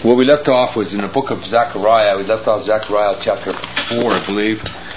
Where we left off was in the book of Zechariah. We left off Zechariah chapter 4, I believe.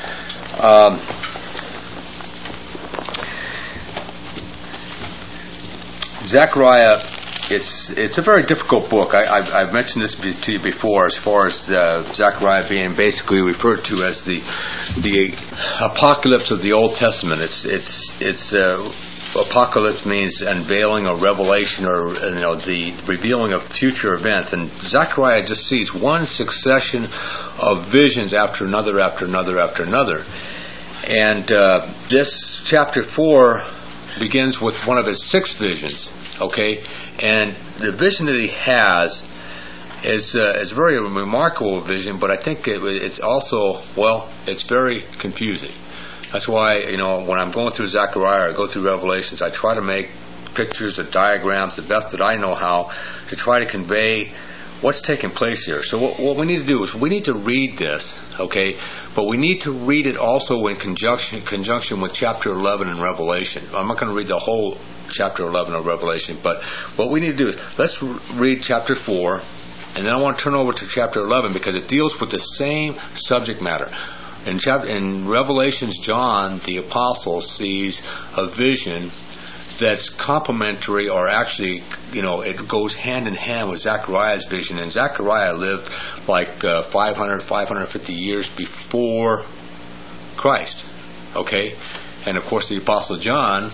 Zechariah, it's a very difficult book. I've mentioned this to you before, as far as Zechariah being basically referred to as the apocalypse of the Old Testament. It's apocalypse means unveiling or revelation, or the revealing of future events. And Zechariah just sees one succession of visions after another, after another, after another. And this chapter 4 begins with one of his 6 visions. Okay, and the vision that he has is a very remarkable vision, but I think it's also, it's very confusing. That's why, when I'm going through Zechariah or go through Revelations, I try to make pictures or diagrams the best that I know how to try to convey what's taking place here. So what we need to do is we need to read this, okay, but we need to read it also in conjunction with chapter 11 in Revelation. I'm not going to read the whole chapter 11 of Revelation, but what we need to do is let's read chapter 4, and then I want to turn over to chapter 11 because it deals with the same subject matter. In Revelations, John, the apostle, sees a vision that's complementary, or actually, it goes hand in hand with Zechariah's vision. And Zechariah lived like 550 years before Christ. Okay? And of course, the apostle John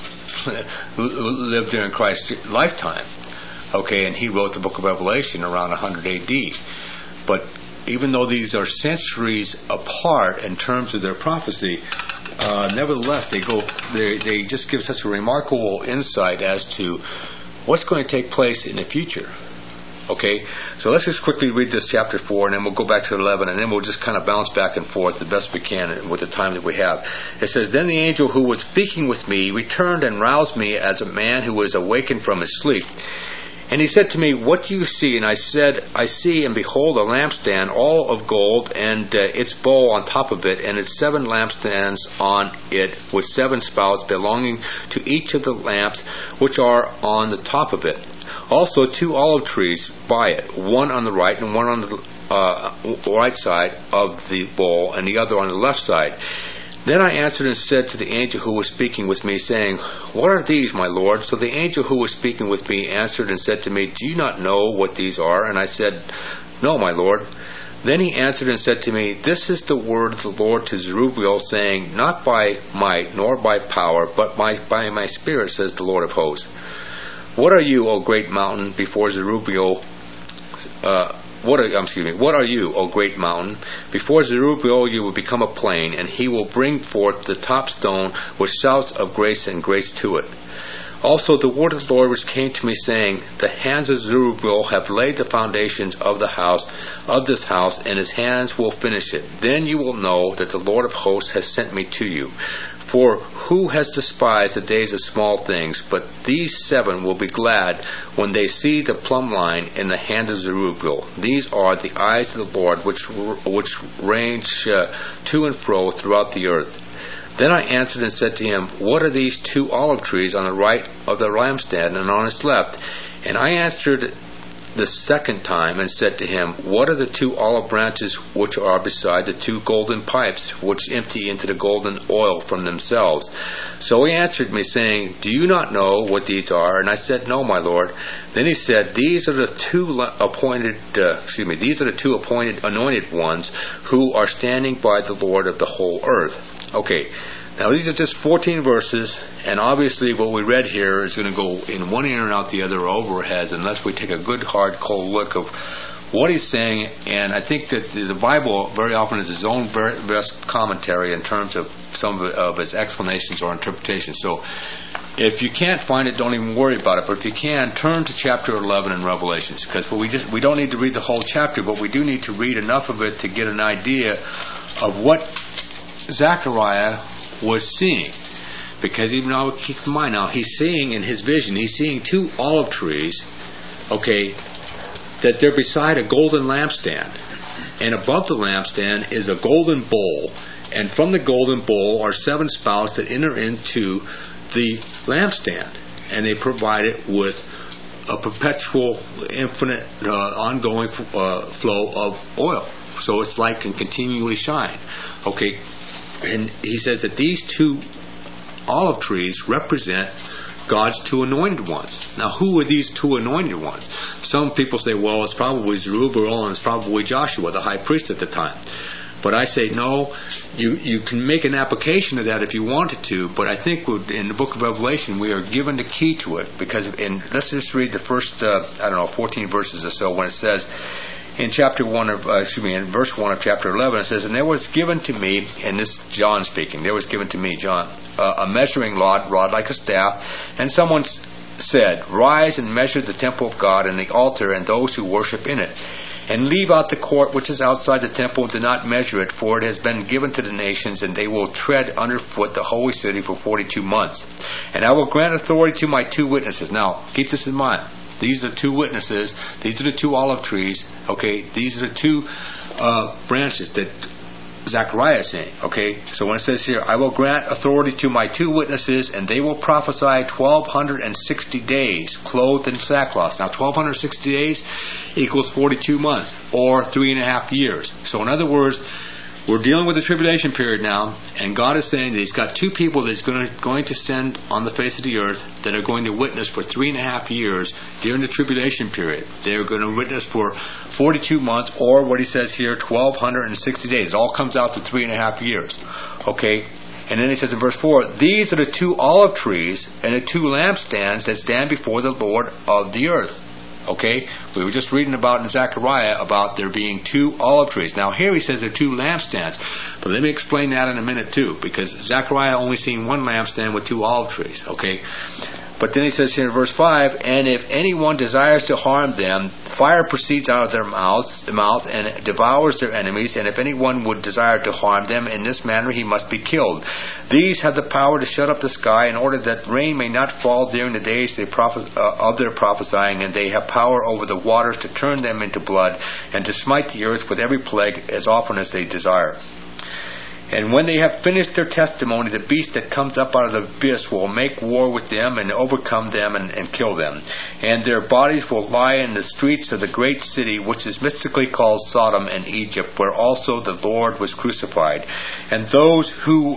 lived during Christ's lifetime. Okay? And he wrote the book of Revelation around 100 AD. But even though these are centuries apart in terms of their prophecy, nevertheless, they just give such a remarkable insight as to what's going to take place in the future. Okay, so let's just quickly read this chapter 4, and then we'll go back to 11, and then we'll just kind of bounce back and forth the best we can with the time that we have. It says, "Then the angel who was speaking with me returned and roused me as a man who was awakened from his sleep. And he said to me, 'What do you see?' And I said, 'I see, and behold, a lampstand, all of gold, and its bowl on top of it, and its 7 lampstands on it, with 7 spouts belonging to each of the lamps which are on the top of it. Also 2 olive trees by it, one on the right and one on the right side of the bowl, and the other on the left side.' Then I answered and said to the angel who was speaking with me, saying, 'What are these, my Lord?' So the angel who was speaking with me answered and said to me, 'Do you not know what these are?' And I said, 'No, my Lord.' Then he answered and said to me, 'This is the word of the Lord to Zerubbabel, saying, Not by might nor by power, but by my spirit, says the Lord of hosts. What are you, O great mountain, before Zerubbabel? What are you, O great mountain? Before Zerubbabel you will become a plain, and he will bring forth the top stone with shouts of grace and grace to it.' Also the word of the Lord which came to me, saying, 'The hands of Zerubbabel have laid the foundations of this house, and his hands will finish it. Then you will know that the Lord of hosts has sent me to you. For who has despised the days of small things? But these 7 will be glad when they see the plumb line in the hand of Zerubbabel. These are the eyes of the Lord which range to and fro throughout the earth.' Then I answered and said to him, 'What are these 2 olive trees on the right of the lampstand and on its left?' And I answered the second time and said to him, 'What are the 2 olive branches which are beside the 2 golden pipes which empty into the golden oil from themselves?' So he answered me, saying, 'Do you not know what these are?' And I said, 'No, my Lord.' Then he said, These are the two appointed anointed ones who are standing by the Lord of the whole earth.'" Okay, now these are just 14 verses, and obviously what we read here is going to go in one ear and out the other over our heads unless we take a good, hard, cold look of what he's saying. And I think that the Bible very often is its own best commentary in terms of some of its explanations or interpretations. So if you can't find it, don't even worry about it. But if you can, turn to chapter 11 in Revelations, because we don't need to read the whole chapter, but we do need to read enough of it to get an idea of what Zechariah was seeing. Because even now, keep in mind now, he's seeing in his vision, he's seeing 2 olive trees, okay, that they're beside a golden lampstand. And above the lampstand is a golden bowl. And from the golden bowl are 7 spouts that enter into the lampstand. And they provide it with a perpetual, infinite, ongoing flow of oil. So its light can continually shine. Okay, and he says that these two olive trees represent God's two anointed ones. Now, who are these two anointed ones? Some people say, well, it's probably Zerubbabel and it's probably Joshua, the high priest at the time. But I say, no, you can make an application of that if you wanted to, but I think in the book of Revelation we are given the key to it, because let's just read the first, 14 verses or so, when it says, in verse 1 of chapter 11, it says, and there was given to me, and this John speaking, there was given to me, John, a measuring rod like a staff, and someone said, rise and measure the temple of God and the altar and those who worship in it, and leave out the court which is outside the temple, and do not measure it, for it has been given to the nations, and they will tread underfoot the holy city for 42 months. And I will grant authority to my two witnesses. Now, keep this in mind. These are the two witnesses. These are the two olive trees. Okay, these are the two branches that Zechariah is saying. Okay, so when it says here, I will grant authority to my two witnesses, and they will prophesy 1,260 days, clothed in sackcloth. Now, 1,260 days equals 42 months, or 3.5 years. So in other words, we're dealing with the tribulation period now, and God is saying that He's got two people that He's going to send on the face of the earth that are going to witness for 3.5 years during the tribulation period. They're going to witness for 42 months, or what He says here, 1,260 days. It all comes out to 3.5 years. Okay? And then He says in verse 4, these are the two olive trees and the two lampstands that stand before the Lord of the earth. Okay, we were just reading about in Zechariah about there being two olive trees. Now here he says there are two lampstands, but let me explain that in a minute too, because Zechariah only seen one lampstand with two olive trees. Okay, but then he says here in verse 5, and if anyone desires to harm them, fire proceeds out of their mouth and devours their enemies, and if anyone would desire to harm them in this manner, he must be killed. These have the power to shut up the sky in order that rain may not fall during the days of their prophesying, and they have power over the waters to turn them into blood, and to smite the earth with every plague as often as they desire. And when they have finished their testimony, the beast that comes up out of the abyss will make war with them and overcome them and kill them. And their bodies will lie in the streets of the great city, which is mystically called Sodom and Egypt, where also the Lord was crucified. And those from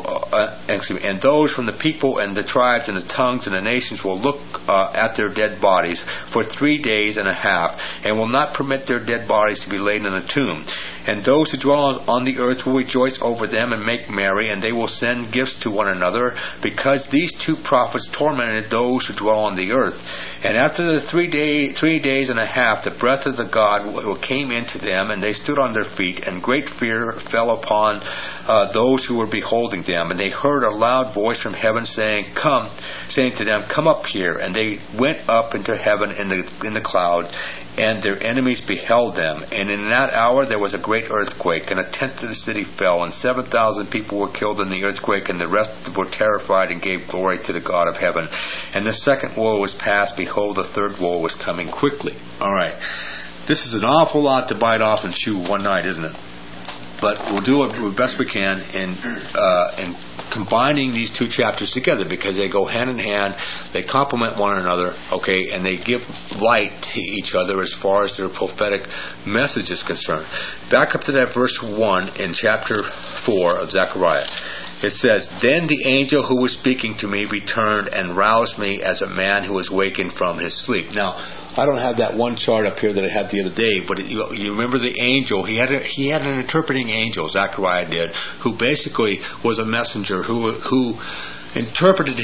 the people and the tribes and the tongues and the nations will look at their dead bodies for 3 days and a half, and will not permit their dead bodies to be laid in a tomb. And those who dwell on the earth will rejoice over them and make merry, and they will send gifts to one another, because these two prophets tormented those who dwell on the earth. And after the 3 days and a half, the breath of the God came into them, and they stood on their feet, and great fear fell upon those who were beholding them. And they heard a loud voice from heaven saying to them, come up here. And they went up into heaven in the cloud, and their enemies beheld them. And in that hour there was a great earthquake, and 1/10 of the city fell, and 7,000 people were killed in the earthquake, and the rest were terrified and gave glory to the God of heaven. And the second woe was past. Behold, the third woe was coming quickly. All right. This is an awful lot to bite off and chew one night, isn't it? But we'll do the best we can in combining these two chapters together, because they go hand in hand, they complement one another, okay, and they give light to each other as far as their prophetic message is concerned. Back up to that verse 1 in chapter 4 of Zechariah. It says, then the angel who was speaking to me returned and roused me as a man who is wakened from his sleep. Now, I don't have that one chart up here that I had the other day, but you remember the angel. He had an interpreting angel, Zechariah did, who basically was a messenger who interpreted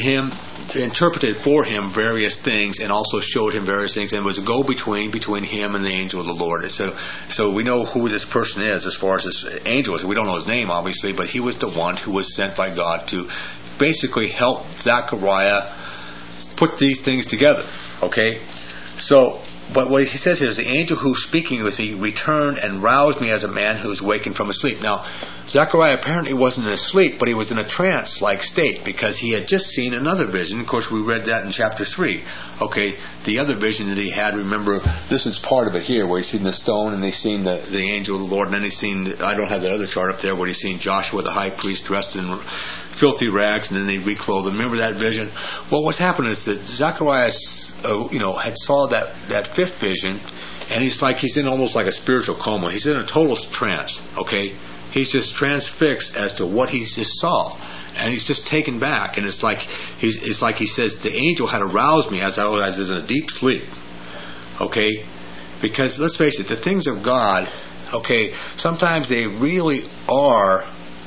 for him various things, and also showed him various things, and was a go-between between him and the angel of the Lord. So we know who this person is as far as this angel is. We don't know his name, obviously, but he was the one who was sent by God to basically help Zechariah put these things together. Okay? So, but what he says here is, the angel who's speaking with me returned and roused me as a man who's wakened from his sleep. Now, Zechariah apparently wasn't asleep, but he was in a trance-like state, because he had just seen another vision. Of course, we read that in chapter 3. Okay, the other vision that he had, remember, this is part of it here, where he's seen the stone, and he's seen the angel of the Lord, and then he's seen, I don't have that other chart up there, where he's seen Joshua the high priest dressed in filthy rags, and then they reclothed him. Remember that vision? Well, what's happened is that Zechariah had saw that fifth vision, and he's in almost like a spiritual coma. He's in a total trance. Okay, he's just transfixed as to what he just saw, and he's just taken back. And it's like he says, the angel had aroused me as I was in a deep sleep. Okay, because let's face it, the things of God, okay, sometimes they really are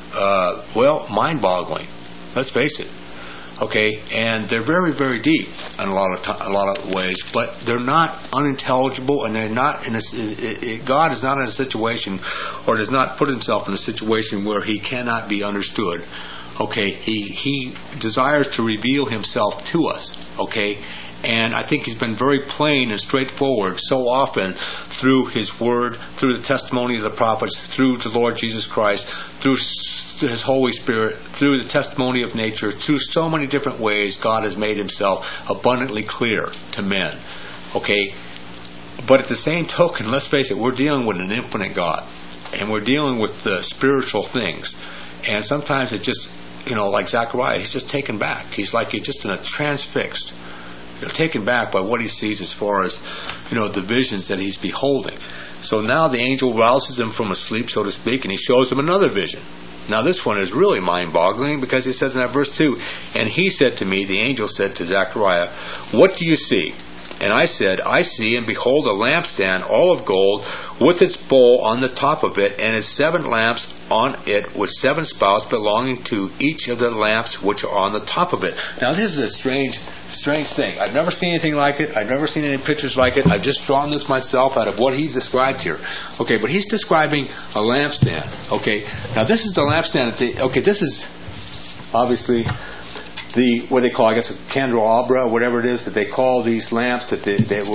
mind-boggling. Let's face it. Okay, and they're very, very deep in a lot of ways, but they're not unintelligible, and they're not God is not in a situation, or does not put himself in a situation where he cannot be understood. Okay, he desires to reveal himself to us. Okay, and I think he's been very plain and straightforward so often through his word, through the testimony of the prophets, through the Lord Jesus Christ, through his Holy Spirit, through the testimony of nature, through so many different ways God has made himself abundantly clear to men. Okay? But at the same token, let's face it, we're dealing with an infinite God. And we're dealing with spiritual things. And sometimes it just, like Zechariah, he's just taken back. He's just in a transfixed, taken back by what he sees as far as, the visions that he's beholding. So now the angel rouses him from a sleep, so to speak, and he shows him another vision. Now this one is really mind-boggling, because he says in that verse 2, and he said to me, the angel said to Zechariah, what do you see? And I said, I see, and behold, a lampstand, all of gold, with its bowl on the top of it, and its 7 lamps on it, with 7 spouts belonging to each of the lamps which are on the top of it. Now this is a strange thing. I've never seen anything like it. I've never seen any pictures like it. I've just drawn this myself out of what he's described here. Okay, but he's describing a lampstand. Okay, now this is the lampstand. This is obviously what they call, I guess, a candelabra, whatever it is that they call these lamps that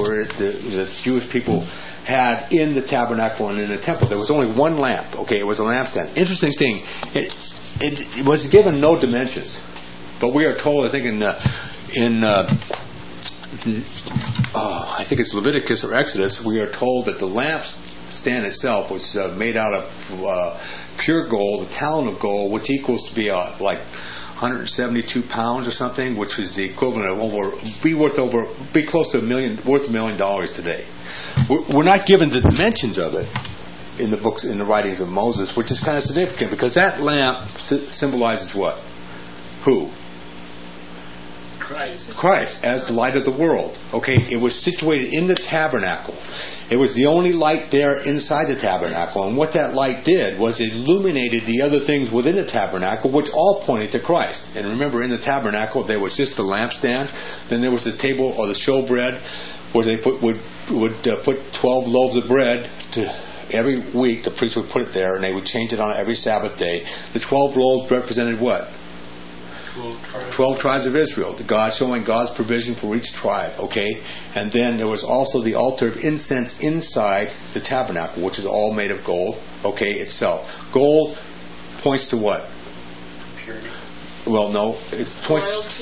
the Jewish people had in the tabernacle and in the temple. There was only one lamp. Okay, it was a lampstand. Interesting thing. It was given no dimensions, but we are told, I think I think it's Leviticus or Exodus, we are told that the lampstand itself was made out of pure gold, a talent of gold, which equals to be like 172 pounds or something, which is the equivalent of be close to worth $1 million today. We're not given the dimensions of it in the writings of Moses, which is kind of significant, because that lamp symbolizes what? Who? Christ as the light of the world. Okay, it was situated in the tabernacle. It was the only light there inside the tabernacle, and what that light did was it illuminated the other things within the tabernacle, which all pointed to Christ. And remember, in the tabernacle there was just the lampstand, then there was the table or the showbread, where they would put 12 loaves of bread every week. The priest would put it there, and they would change it on every Sabbath day. The 12 loaves represented what? 12 tribes of Israel. God showing God's provision for each tribe. Okay, and then there was also the altar of incense inside the tabernacle, which is all made of gold. Okay, itself. Gold points to what? Purity. Well, no, it points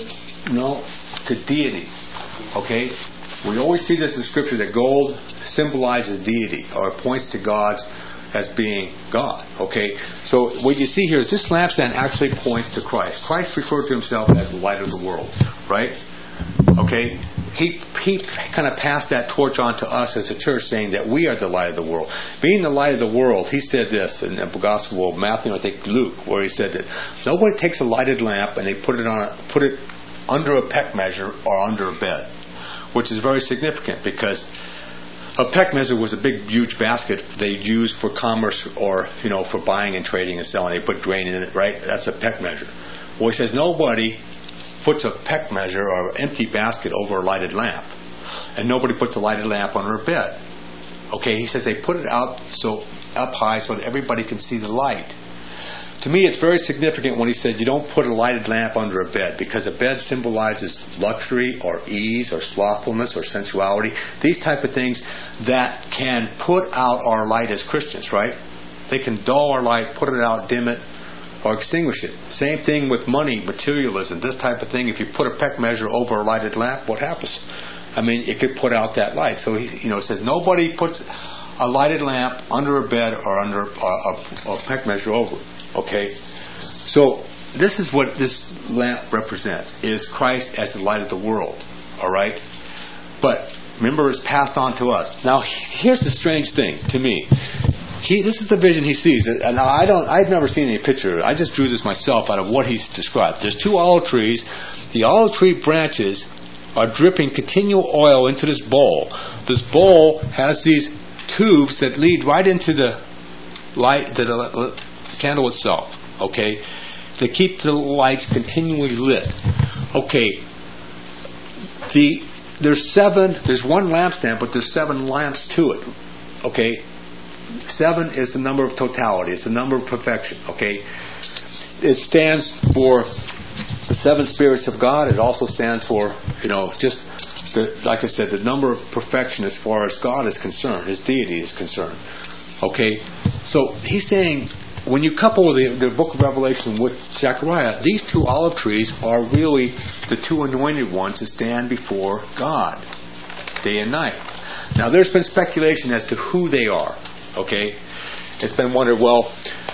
to deity. Okay, we always see this in Scripture that gold symbolizes deity, or points to God as being God. Okay, so what you see here is this lampstand actually points to Christ. Christ referred to himself as the light of the world, right? Okay, he kind of passed that torch on to us as a church, saying that we are the light of the world. Being the light of the world, he said this in the Gospel of Matthew, I think Luke, where he said that nobody takes a lighted lamp and they put it under a peck measure or under a bed, which is very significant, because a peck measure was a big, huge basket they used for commerce, or for buying and trading and selling. They put grain in it, right? That's a peck measure. Well, he says nobody puts a peck measure or an empty basket over a lighted lamp, and nobody puts a lighted lamp under a bed. Okay, he says they put it up high so that everybody can see the light. To me, it's very significant when he said you don't put a lighted lamp under a bed, because a bed symbolizes luxury or ease or slothfulness or sensuality, these type of things that can put out our light as Christians, right? They can dull our light, put it out, dim it, or extinguish it. Same thing with money, materialism, this type of thing. If you put a peck measure over a lighted lamp, what happens? I mean, it could put out that light. So he says nobody puts a lighted lamp under a bed or under a peck measure over it. Okay, so this is what this lamp represents, is Christ as the light of the world. All right, But remember, it's passed on to us. Now, here's the strange thing to me. This is the vision he sees. And I've never seen any picture. I just drew this myself out of what he's described. There's 2 olive trees. The olive tree branches are dripping continual oil into this bowl. This bowl has these tubes that lead right into the light, the candle itself. Okay, they keep the lights continually lit. Okay, there's 7. There's 1 lampstand, but there's 7 lamps to it. Okay, 7 is the number of totality. It's the number of perfection. Okay, it stands for the 7 spirits of God. It also stands for, just like I said, the number of perfection as far as God is concerned, His deity is concerned. Okay, so he's saying, when you couple the book of Revelation with Zechariah, these 2 olive trees are really the 2 anointed ones that stand before God day and night. Now, there's been speculation as to who they are. Okay, it's been wondered. Well,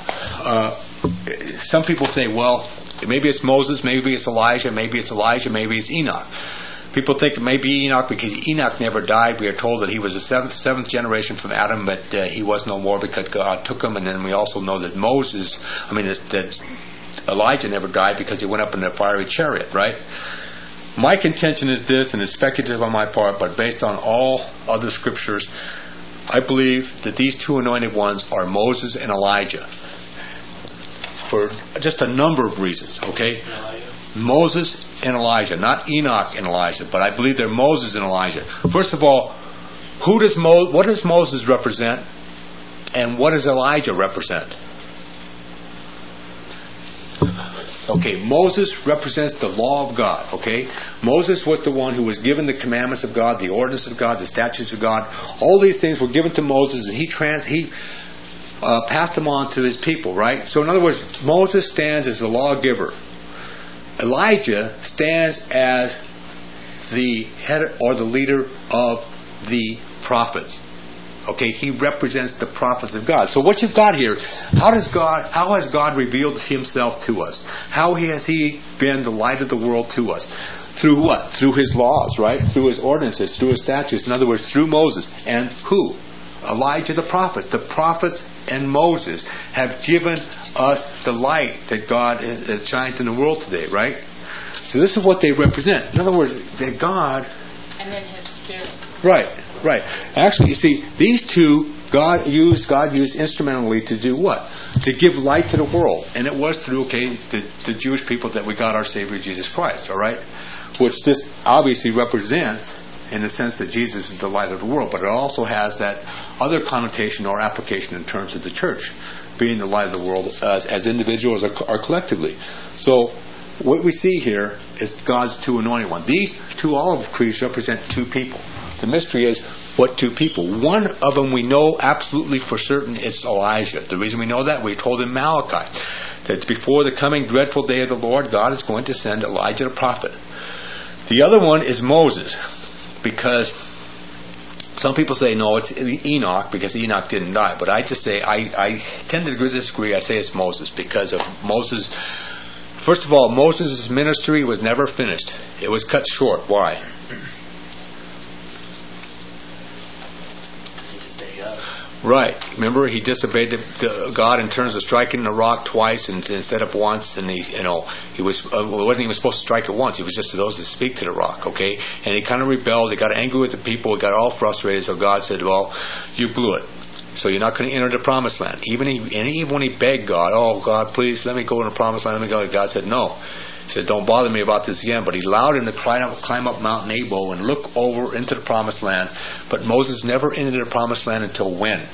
some people say, well, maybe it's Moses, maybe it's Elijah, maybe it's Enoch. People think it may be Enoch because Enoch never died. We are told that he was the seventh generation from Adam, but he was no more because God took him. And then we also know that that Elijah never died because he went up in a fiery chariot, right? My contention is this, and it's speculative on my part, but based on all other scriptures, I believe that these 2 anointed ones are Moses and Elijah. For just a number of reasons, okay? Moses and Elijah, not Enoch and Elijah, but I believe they're Moses and Elijah. First of all, what does Moses represent, and what does Elijah represent? Okay, Moses represents the law of God. Okay, Moses was the one who was given the commandments of God, the ordinances of God, the statutes of God. All these things were given to Moses, and he passed them on to his people. Right. So, in other words, Moses stands as the lawgiver. Elijah stands as the head or the leader of the prophets. Okay, he represents the prophets of God. So what you've got here, how has God revealed Himself to us? How has He been the light of the world to us? Through what? Through His laws, right? Through His ordinances, through His statutes. In other words, through Moses. And who? Elijah the prophet. The prophets and Moses have given us the light that God has shined in the world today, right? So this is what they represent. In other words, that God... And then His Spirit. Right. Actually, you see, these 2 God used instrumentally to do what? To give light to the world. And it was through, the Jewish people that we got our Savior Jesus Christ, all right? Which this obviously represents in the sense that Jesus is the light of the world, but it also has that other connotation or application in terms of the church being the light of the world as individuals or collectively. So what we see here is God's 2 anointed ones. These 2 olive trees represent 2 people. The mystery is, what 2 people? One of them we know absolutely for certain is Elijah. The reason we know that, we told in Malachi that before the coming dreadful day of the Lord, God is going to send Elijah the prophet. The other one is Moses, because some people say no, it's Enoch because Enoch didn't die. But I just say I tend to disagree. I say it's Moses because of Moses. First of all, Moses' ministry was never finished. It was cut short. Why? Right. Remember, he disobeyed God in terms of striking the rock twice instead of once, and he wasn't even supposed to strike it once. He was just supposed to speak to the rock. Okay, and he kind of rebelled. He got angry with the people. He got all frustrated. So God said, "Well, you blew it. So you're not going to enter the promised land." Even when he begged God, "Oh God, please let me go in the promised land. Let me go." God said, "No." He said, "Don't bother me about this again." But He allowed him to climb up Mount Nebo and look over into the promised land. But Moses never entered the promised land until when?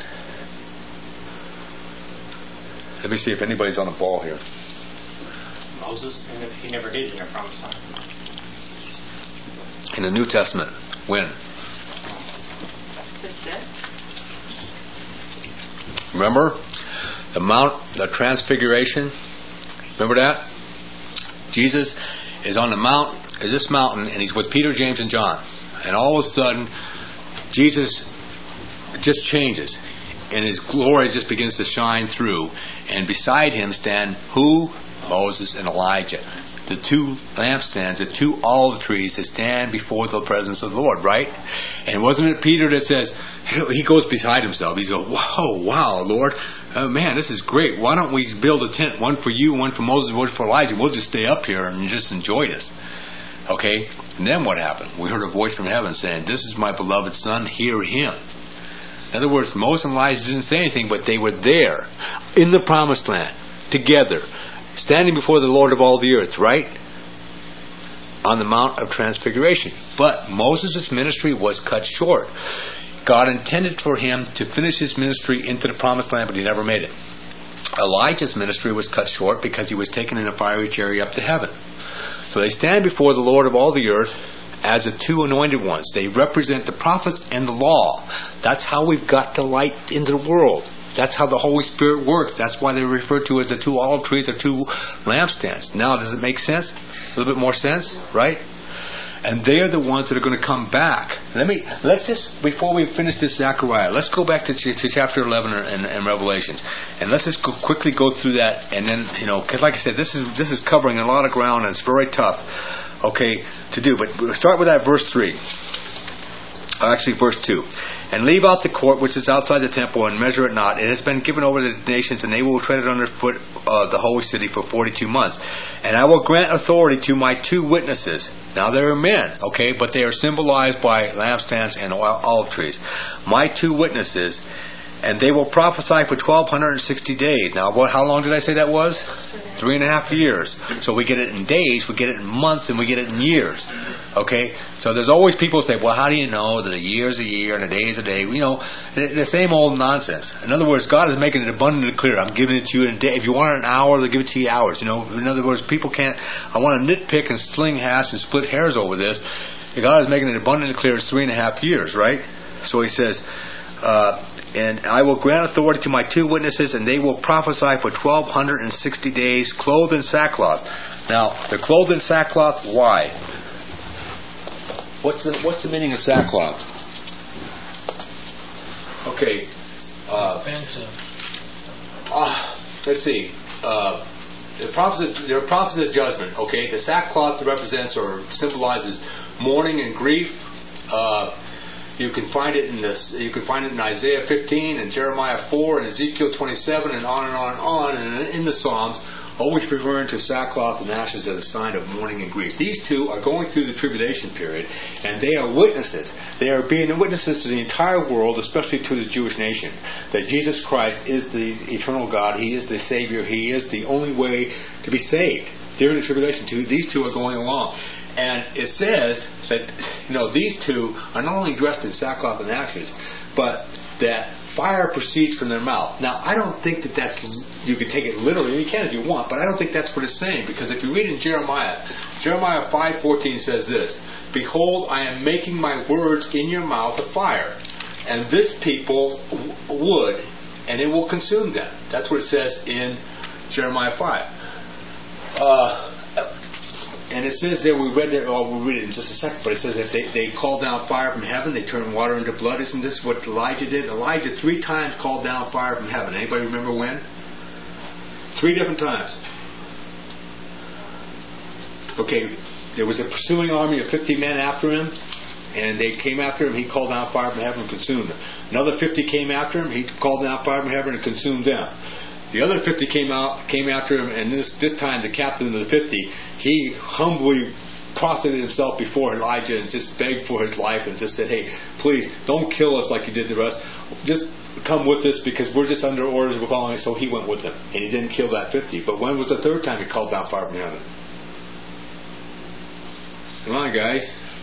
Let me see if anybody's on the ball here. Moses, he never did enter the promised land. In the New Testament, when? Remember? The Transfiguration? Remember that? Jesus is on this mountain, and He's with Peter, James, and John. And all of a sudden, Jesus just changes, and His glory just begins to shine through. And beside Him stand who? Moses and Elijah. the two lampstands, the two olive trees that stand before the presence of the Lord, right? And wasn't it Peter that says, he goes beside himself. He's going, whoa, wow, Lord, man, this is great. Why don't we build a tent, one for you, one for Moses, one for Elijah? We'll just stay up here and just enjoy this. Okay? And then what happened? We heard a voice from heaven saying, this is my beloved Son, hear him. In other words, Moses and Elijah didn't say anything, but they were there in the promised land, together, standing before the Lord of all the earth, right? On the Mount of Transfiguration. But Moses' ministry was cut short. God intended for him to finish his ministry into the promised land, but he never made it. Elijah's ministry was cut short because he was taken in a fiery chariot up to heaven. So they stand before the Lord of all the earth as the two anointed ones. They represent the prophets and the law. That's how we've got the light into the world. That's how the Holy Spirit works. That's why they're referred to as the two olive trees or two lampstands. Now, does it make sense? A little bit more sense, right? And they're the ones that are going to come back. Let's just, before we finish this Zechariah, let's go back to chapter 11 and Revelations. And let's just quickly go through that. And then, because like I said, this is covering a lot of ground and it's very tough, okay, to do. But we'll start with that verse 3. Actually, verse 2. And leave out the court which is outside the temple and measure it not. It has been given over to the nations, and they will tread it underfoot the holy city for 42 months. And I will grant authority to my two witnesses. Now they are men, okay, but they are symbolized by lampstands and olive trees. My two witnesses, and they will prophesy for 1,260 days. Now, how long did I say that was? 3.5 years. So we get it in days, we get it in months, and we get it in years. Okay? So there's always people who say, well, how do you know that a year is a year and a day is a day? The same old nonsense. In other words, God is making it abundantly clear. I'm giving it to you in a day. If you want it an hour, they'll give it to you hours. In other words, people can't, I want to nitpick and sling hats and split hairs over this. God is making it abundantly clear it's 3.5 years, right? So he says, and I will grant authority to my two witnesses, and they will prophesy for 1,260 days, clothed in sackcloth. Now, they're clothed in sackcloth. Why? What's the meaning of sackcloth? Okay. Let's see. They're prophets of judgment. Okay. The sackcloth represents or symbolizes mourning and grief. You can find it in Isaiah 15 and Jeremiah 4 and Ezekiel 27 and on and on and on, and in the Psalms, always referring to sackcloth and ashes as a sign of mourning and grief. These two are going through the tribulation period, and they are witnesses. They are being witnesses to the entire world, especially to the Jewish nation, that Jesus Christ is the eternal God. He is the Savior. He is the only way to be saved. During the tribulation, these two are going along. And it says that these two are not only dressed in sackcloth and ashes, but that fire proceeds from their mouth. Now, I don't think that's, you can take it literally, you can if you want, but I don't think that's what it's saying, because if you read in Jeremiah 5:14 says this, behold, I am making my words in your mouth a fire, and this people wood, and it will consume them. That's what it says in Jeremiah 5. And it says there, we'll read it in just a second, but it says that they called down fire from heaven, they turned water into blood. Isn't this what Elijah did? Elijah 3 times called down fire from heaven. Anybody remember when? 3 different times. Okay, there was a pursuing army of 50 men after him, and they came after him. He called down fire from heaven and consumed them. Another 50 came after him. He called down fire from heaven and consumed them. The other 50 came after him, and this time the captain of the 50, he humbly prostrated himself before Elijah and just begged for his life and just said, hey, please, don't kill us like you did the rest. Just come with us because we're just under orders, we're following. So he went with them, and he didn't kill that 50. But when was the third time he called down fire from heaven? Come on, guys.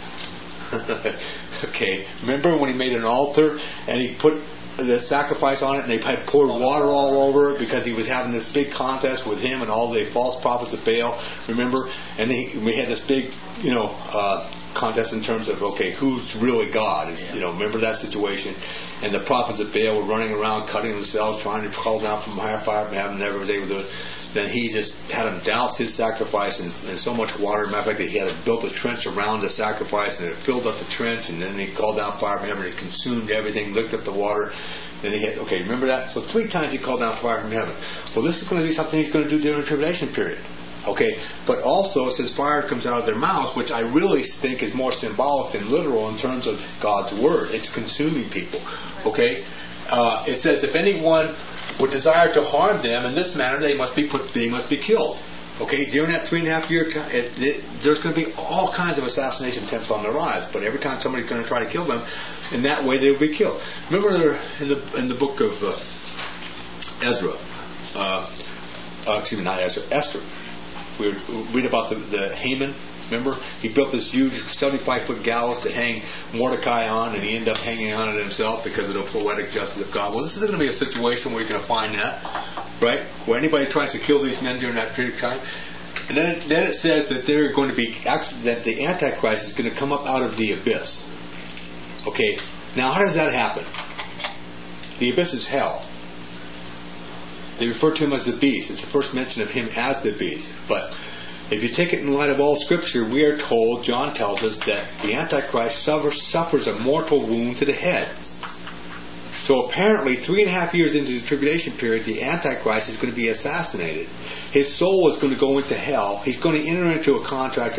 Okay, remember when he made an altar and he put the sacrifice on it, and they had poured water all over it because he was having this big contest with him and all the false prophets of Baal, remember? And we had this big, contest in terms of, okay, who's really God? Remember that situation? And the prophets of Baal were running around cutting themselves, trying to call down from higher fire from heaven, never was able to do it. Then he just had them douse his sacrifice in so much water. Matter of fact, he had built a trench around the sacrifice, and it filled up the trench, and then he called down fire from heaven, and it consumed everything, licked up the water. Then he had, remember that? So 3 times he called down fire from heaven. Well, this is going to be something he's going to do during the tribulation period. Okay, but also it says fire comes out of their mouths, which I really think is more symbolic than literal in terms of God's word. It's consuming people. Okay, it says if anyone would desire to harm them in this manner, they must be killed. Okay, during that 3.5 year, there's going to be all kinds of assassination attempts on their lives. But every time somebody's going to try to kill them, in that way they will be killed. Remember in the book of Ezra, excuse me, not Ezra, Esther. We read about the Haman. Remember, he built this huge 75-foot gallows to hang Mordecai on, and he ended up hanging on it himself because of the poetic justice of God. Well, this is going to be a situation where you're going to find that, right? Where anybody tries to kill these men during that period of time. And then it says that they're going to be that the Antichrist is going to come up out of the abyss. Okay, now how does that happen? The abyss is hell. They refer to him as the beast. It's the first mention of him as the beast. But if you take it in light of all Scripture, we are told, John tells us, that the Antichrist suffers a mortal wound to the head. So apparently, 3.5 years into the tribulation period, the Antichrist is going to be assassinated. His soul is going to go into hell. He's going to enter into a contract,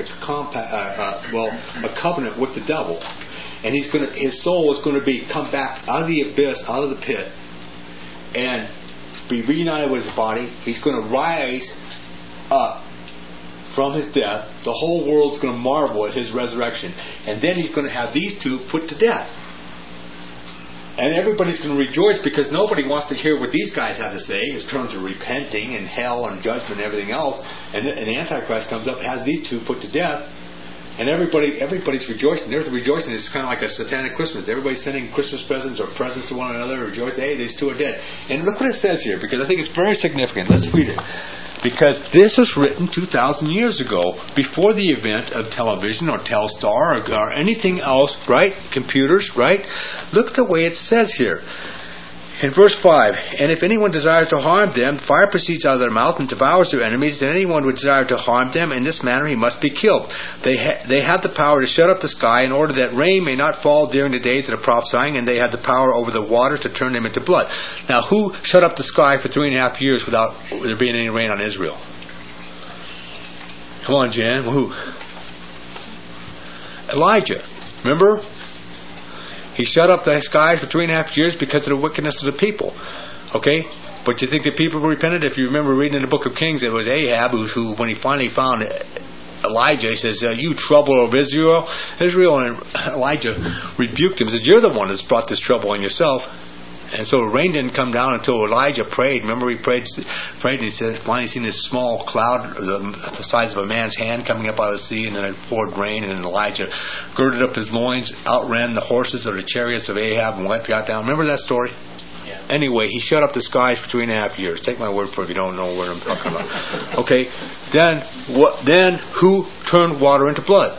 a covenant with the devil. And his soul is going to come back out of the abyss, out of the pit, and be reunited with his body. He's going to rise up from his death. The whole world's going to marvel at his resurrection. And then he's going to have these two put to death. And everybody's going to rejoice because nobody wants to hear what these guys have to say in terms of repenting and hell and judgment and everything else. And the Antichrist comes up, has these two put to death. And everybody's rejoicing. There's the rejoicing. It's kind of like a satanic Christmas. Everybody's sending Christmas presents or presents to one another, rejoicing, hey, these two are dead. And look what it says here, because I think it's very significant. Let's read it. Because this was written 2,000 years ago, before the event of television or Telstar or anything else, right? Computers, right? Look at the way it says here. In verse 5, and if anyone desires to harm them, fire proceeds out of their mouth and devours their enemies, and anyone would desire to harm them in this manner, he must be killed. They have the power to shut up the sky in order that rain may not fall during the days of the prophesying, and they have the power over the waters to turn them into blood. Now, who shut up the sky for 3.5 years without there being any rain on Israel? Come on, Jan. Who? Elijah. Remember? He shut up the skies for 3.5 years because of the wickedness of the people. Okay? But you think the people repented? If you remember reading in the book of Kings, it was Ahab who when he finally found Elijah, he says, you trouble of Israel. And Elijah rebuked him. He said, you're the one that's brought this trouble on yourself. And so the rain didn't come down until Elijah prayed. Remember, he prayed and he said, finally seen this small cloud the size of a man's hand coming up out of the sea, and then it poured rain, and then Elijah girded up his loins, outran the horses of the chariots of Ahab, and got down. Remember that story? Yeah. Anyway, he shut up the skies for 3.5 years. Take my word for it if you don't know what I'm talking about. Okay, then who turned water into blood?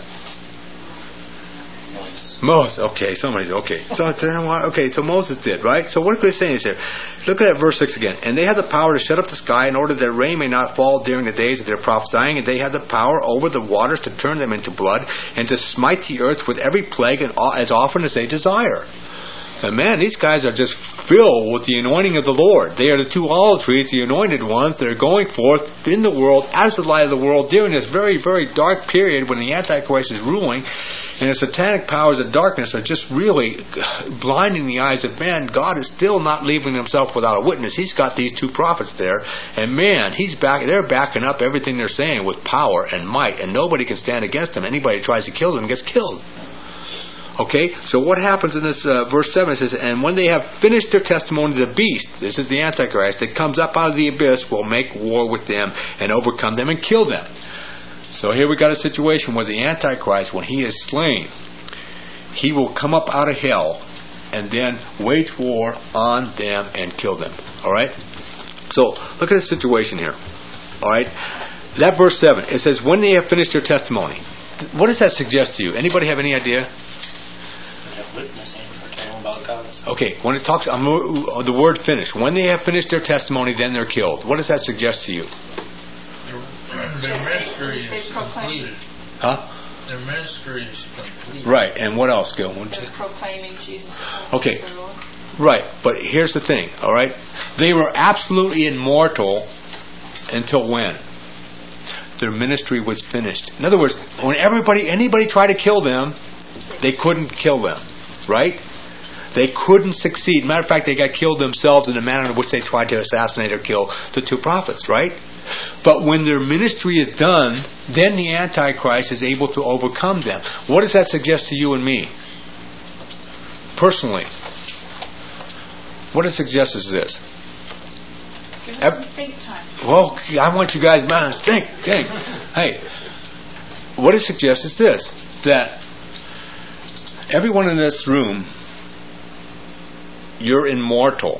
Moses. Okay, somebody's okay. So Moses did, right? So what are we saying here? Look at verse 6 again. And they had the power to shut up the sky in order that rain may not fall during the days of their prophesying, and they had the power over the waters to turn them into blood, and to smite the earth with every plague as often as they desire. And man, these guys are just filled with the anointing of the Lord. They are the two olive trees, the anointed ones that are going forth in the world as the light of the world during this very, very dark period when the Antichrist is ruling. And the satanic powers of darkness are just really blinding the eyes of man. God is still not leaving himself without a witness. He's got these two prophets there. And man, they're backing up everything they're saying with power and might. And nobody can stand against them. Anybody who tries to kill them gets killed. Okay, so what happens in this verse 7? It says, and when they have finished their testimony, the beast, this is the Antichrist, that comes up out of the abyss will make war with them and overcome them and kill them. So here we got a situation where the Antichrist, when he is slain, he will come up out of hell and then wage war on them and kill them. Alright? So, look at the situation here. Alright? That verse 7, it says, when they have finished their testimony. What does that suggest to you? Anybody have any idea? Witnessing or telling about God's. Okay, when it talks, the word finish. When they have finished their testimony, then they're killed. What does that suggest to you? Their ministry is completed. Huh? Their ministry is complete. Right, and what else, Gil? They're proclaiming Jesus Christ. Okay. As their Lord. Right, but here's the thing, alright? They were absolutely immortal until when? their ministry was finished. In other words, when anybody tried to kill them, they couldn't kill them, right? They couldn't succeed. Matter of fact, they got killed themselves in the manner in which they tried to assassinate or kill the two prophets, right? But when their ministry is done, then the Antichrist is able to overcome them. What does that suggest to you and me? Personally. What it suggests is this. Give us some think time. Well, I want you guys, man, think. Hey, what it suggests is this, that everyone in this room, you're immortal.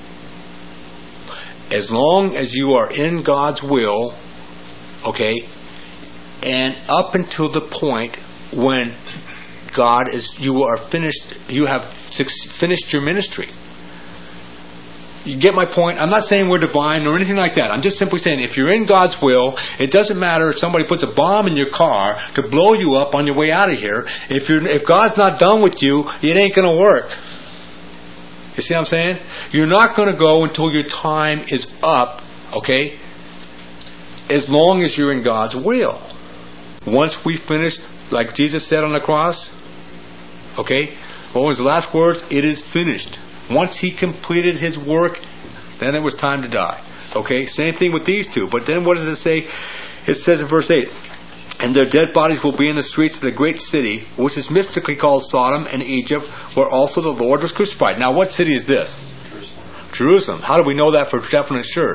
As long as you are in God's will, okay, and up until the point when you are finished, you have finished your ministry. You get my point? I'm not saying we're divine or anything like that. I'm just simply saying if you're in God's will, it doesn't matter if somebody puts a bomb in your car to blow you up on your way out of here. If God's not done with you, it ain't going to work. You see what I'm saying? You're not going to go until your time is up, okay? As long as you're in God's will. Once we finish, like Jesus said on the cross, okay? What was the last words? It is finished. Once He completed His work, then it was time to die. Okay? Same thing with these two. But then what does it say? It says in verse 8, and their dead bodies will be in the streets of the great city, which is mystically called Sodom and Egypt, where also the Lord was crucified. Now, what city is this? Jerusalem. How do we know that for definite sure?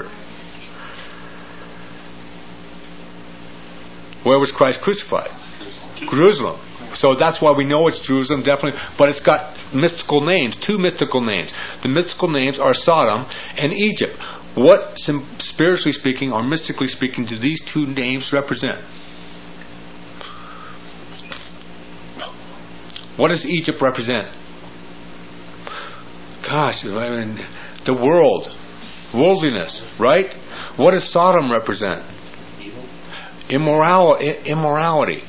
Where was Christ crucified? Jerusalem. So that's why we know it's Jerusalem, definitely. But it's got mystical names, two mystical names. The mystical names are Sodom and Egypt. What, spiritually speaking or mystically speaking, do these two names represent? What does Egypt represent? Gosh, I mean, the world. Worldliness, right? What does Sodom represent? Immorality.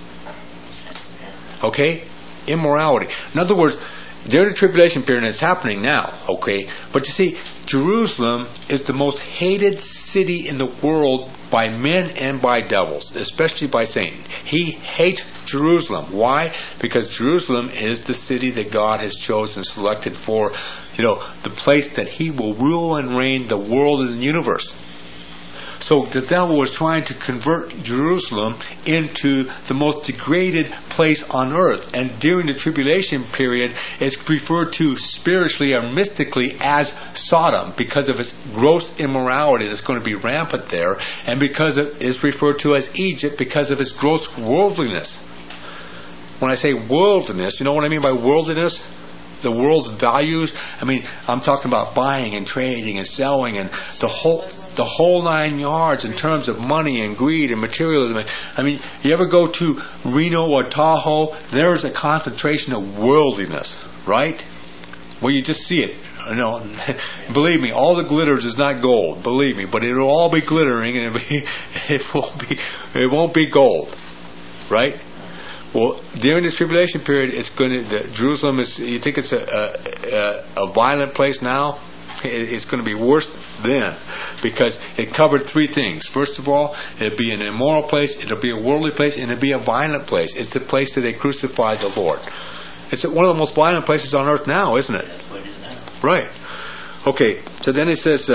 Okay? Immorality. In other words, during the tribulation period, and it's happening now, okay? But you see, Jerusalem is the most hated city in the world by men and by devils, especially by Satan. He hates Jerusalem. Why? Because Jerusalem is the city that God has chosen, selected for, the place that He will rule and reign the world and the universe. So the devil was trying to convert Jerusalem into the most degraded place on earth. And during the tribulation period, it's referred to spiritually or mystically as Sodom because of its gross immorality that's going to be rampant there, and because it's referred to as Egypt because of its gross worldliness. When I say worldliness, you know what I mean by worldliness? The world's values. I mean, I'm talking about buying and trading and selling and the whole 9 yards in terms of money and greed and materialism. I mean, you ever go to Reno or Tahoe? There's a concentration of worldliness, right? Well, you just see it. Believe me, all the glitters is not gold. Believe me, but it'll all be glittering, and it won't be gold, right? Well, during this tribulation period, Jerusalem is. You think it's a violent place now? It's going to be worse then, because it covered 3 things. First of all, it'll be an immoral place, it'll be a worldly place, and it'll be a violent place. It's the place that they crucified the Lord. It's one of the most violent places on earth now, isn't it? That's what it is now. Right. Okay. So then it says.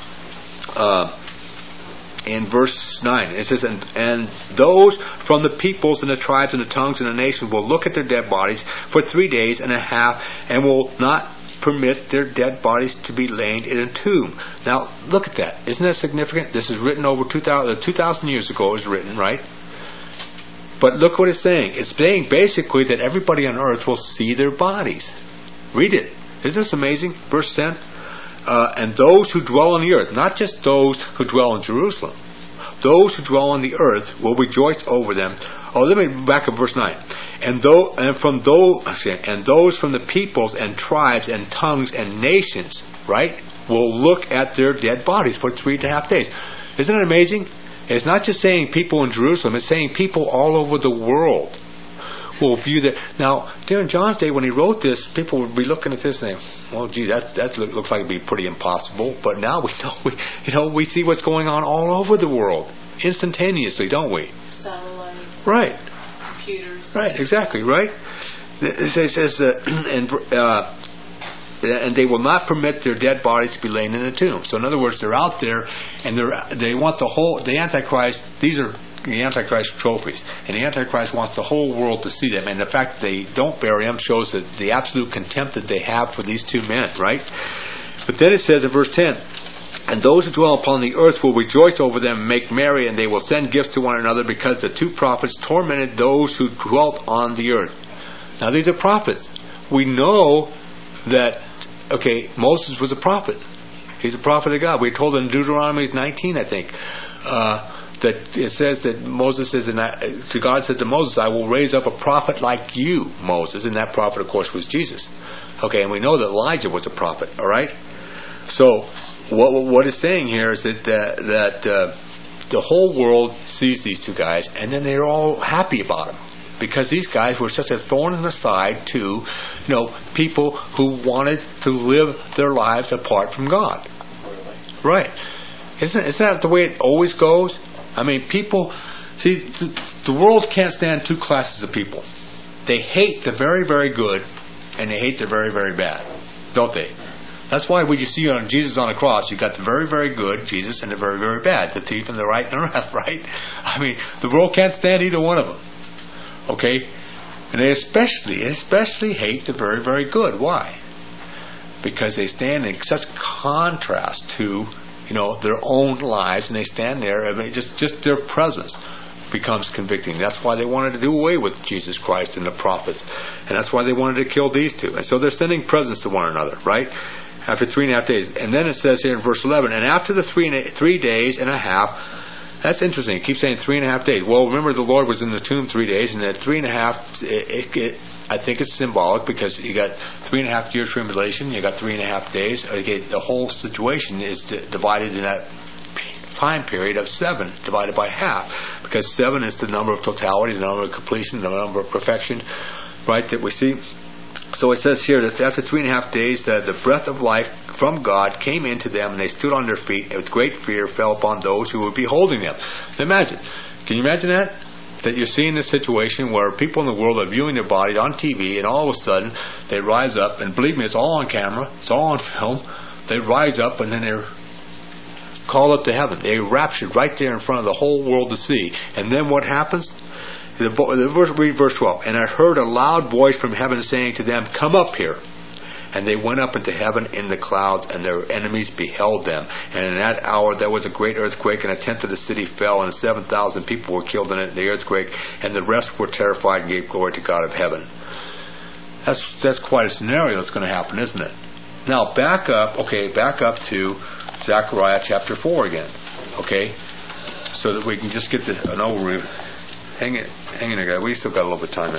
In verse 9, it says, and those from the peoples and the tribes and the tongues and the nations will look at their dead bodies for 3 days and a half, and will not permit their dead bodies to be laid in a tomb. Now, look at that. Isn't that significant? This is written over 2,000 years ago. It was written, right? But look what it's saying. It's saying basically that everybody on earth will see their bodies. Read it. Isn't this amazing? Verse 10. And those who dwell on the earth, not just those who dwell in Jerusalem, those who dwell on the earth will rejoice over them. Oh, let me back up verse 9. And those from the peoples and tribes and tongues and nations, right, will look at their dead bodies for 3.5 days. Isn't it amazing? It's not just saying people in Jerusalem, it's saying people all over the world will view that. Now, during John's day, when he wrote this, people would be looking at this and saying, well, gee, that looks like it'd be pretty impossible. But now we know, we see what's going on all over the world. instantaneously, don't we? Satellite. Right. Computers. Right, exactly, right? It says, and they will not permit their dead bodies to be laid in a tomb. So in other words, they're out there, and they want the Antichrist. These are the Antichrist trophies, and the Antichrist wants the whole world to see them. And the fact that they don't bury them shows that the absolute contempt that they have for these two men, right? But then it says in verse 10, and those who dwell upon the earth will rejoice over them and make merry, and they will send gifts to one another, because the two prophets tormented those who dwelt on the earth. Now these are prophets. We know that, Moses was a prophet. He's a prophet of God. We're told in Deuteronomy 19, I think, that it says that Moses says, God said to Moses, I will raise up a prophet like you, Moses. And that prophet, of course, was Jesus. And we know that Elijah was a prophet, all right? So what it's saying here is that the whole world sees these two guys, and then they're all happy about them, because these guys were such a thorn in the side to people who wanted to live their lives apart from God. Right? Isn't that the way it always goes? I mean, people see, the world can't stand two classes of people. They hate the very, very good, and they hate the very, very bad, don't they? That's why when you see on Jesus on the cross, you got the very, very good Jesus and the very, very bad, the thief and the right and the left, right? I mean, the world can't stand either one of them. And they especially hate the very, very good. Why? Because they stand in such contrast to, their own lives, and they stand there. I mean, just their presence becomes convicting. That's why they wanted to do away with Jesus Christ and the prophets, and that's why they wanted to kill these two. And so they're sending presents to one another, right? After 3.5 days, and then it says here in verse 11, and after the 3 days and a half. That's interesting. It keeps saying 3.5 days. Well, remember the Lord was in the tomb 3 days, and at 3.5, I think it's symbolic, because you got 3.5 years tribulation, you got 3.5 days. The whole situation is divided in that time period of 7, divided by half, because 7 is the number of totality, the number of completion, the number of perfection, right, that we see. So it says here that after 3.5 days, the breath of life from God came into them, and they stood on their feet, and with great fear fell upon those who were beholding them. Imagine. Can you imagine that? That you're seeing this situation where people in the world are viewing their bodies on TV, and all of a sudden they rise up, and believe me, it's all on camera, it's all on film. They rise up, and then they're called up to heaven. They're raptured right there in front of the whole world to see. And then what happens? Read verse 12. And I heard a loud voice from heaven saying to them, come up here. And they went up into heaven in the clouds, and their enemies beheld them. And in that hour there was a great earthquake, and 1/10 of the city fell, and 7,000 people were killed in it, the earthquake, and the rest were terrified and gave glory to God of heaven. That's quite a scenario that's going to happen, isn't it? Now back up to Zechariah chapter 4 again, so that we can just get an overview. Hang in there, guys. We still got a little bit of time in.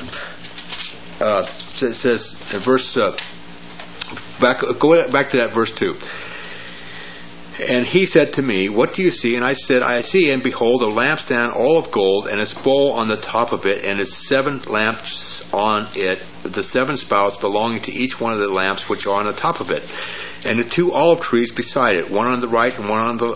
It says in verse go back to that verse 2. And he said to me, what do you see? And I said, I see, and behold, a lampstand all of gold, and its bowl on the top of it, and its 7 lamps on it, the 7 spouts belonging to each one of the lamps which are on the top of it, and the 2 olive trees beside it, one on the right and one on the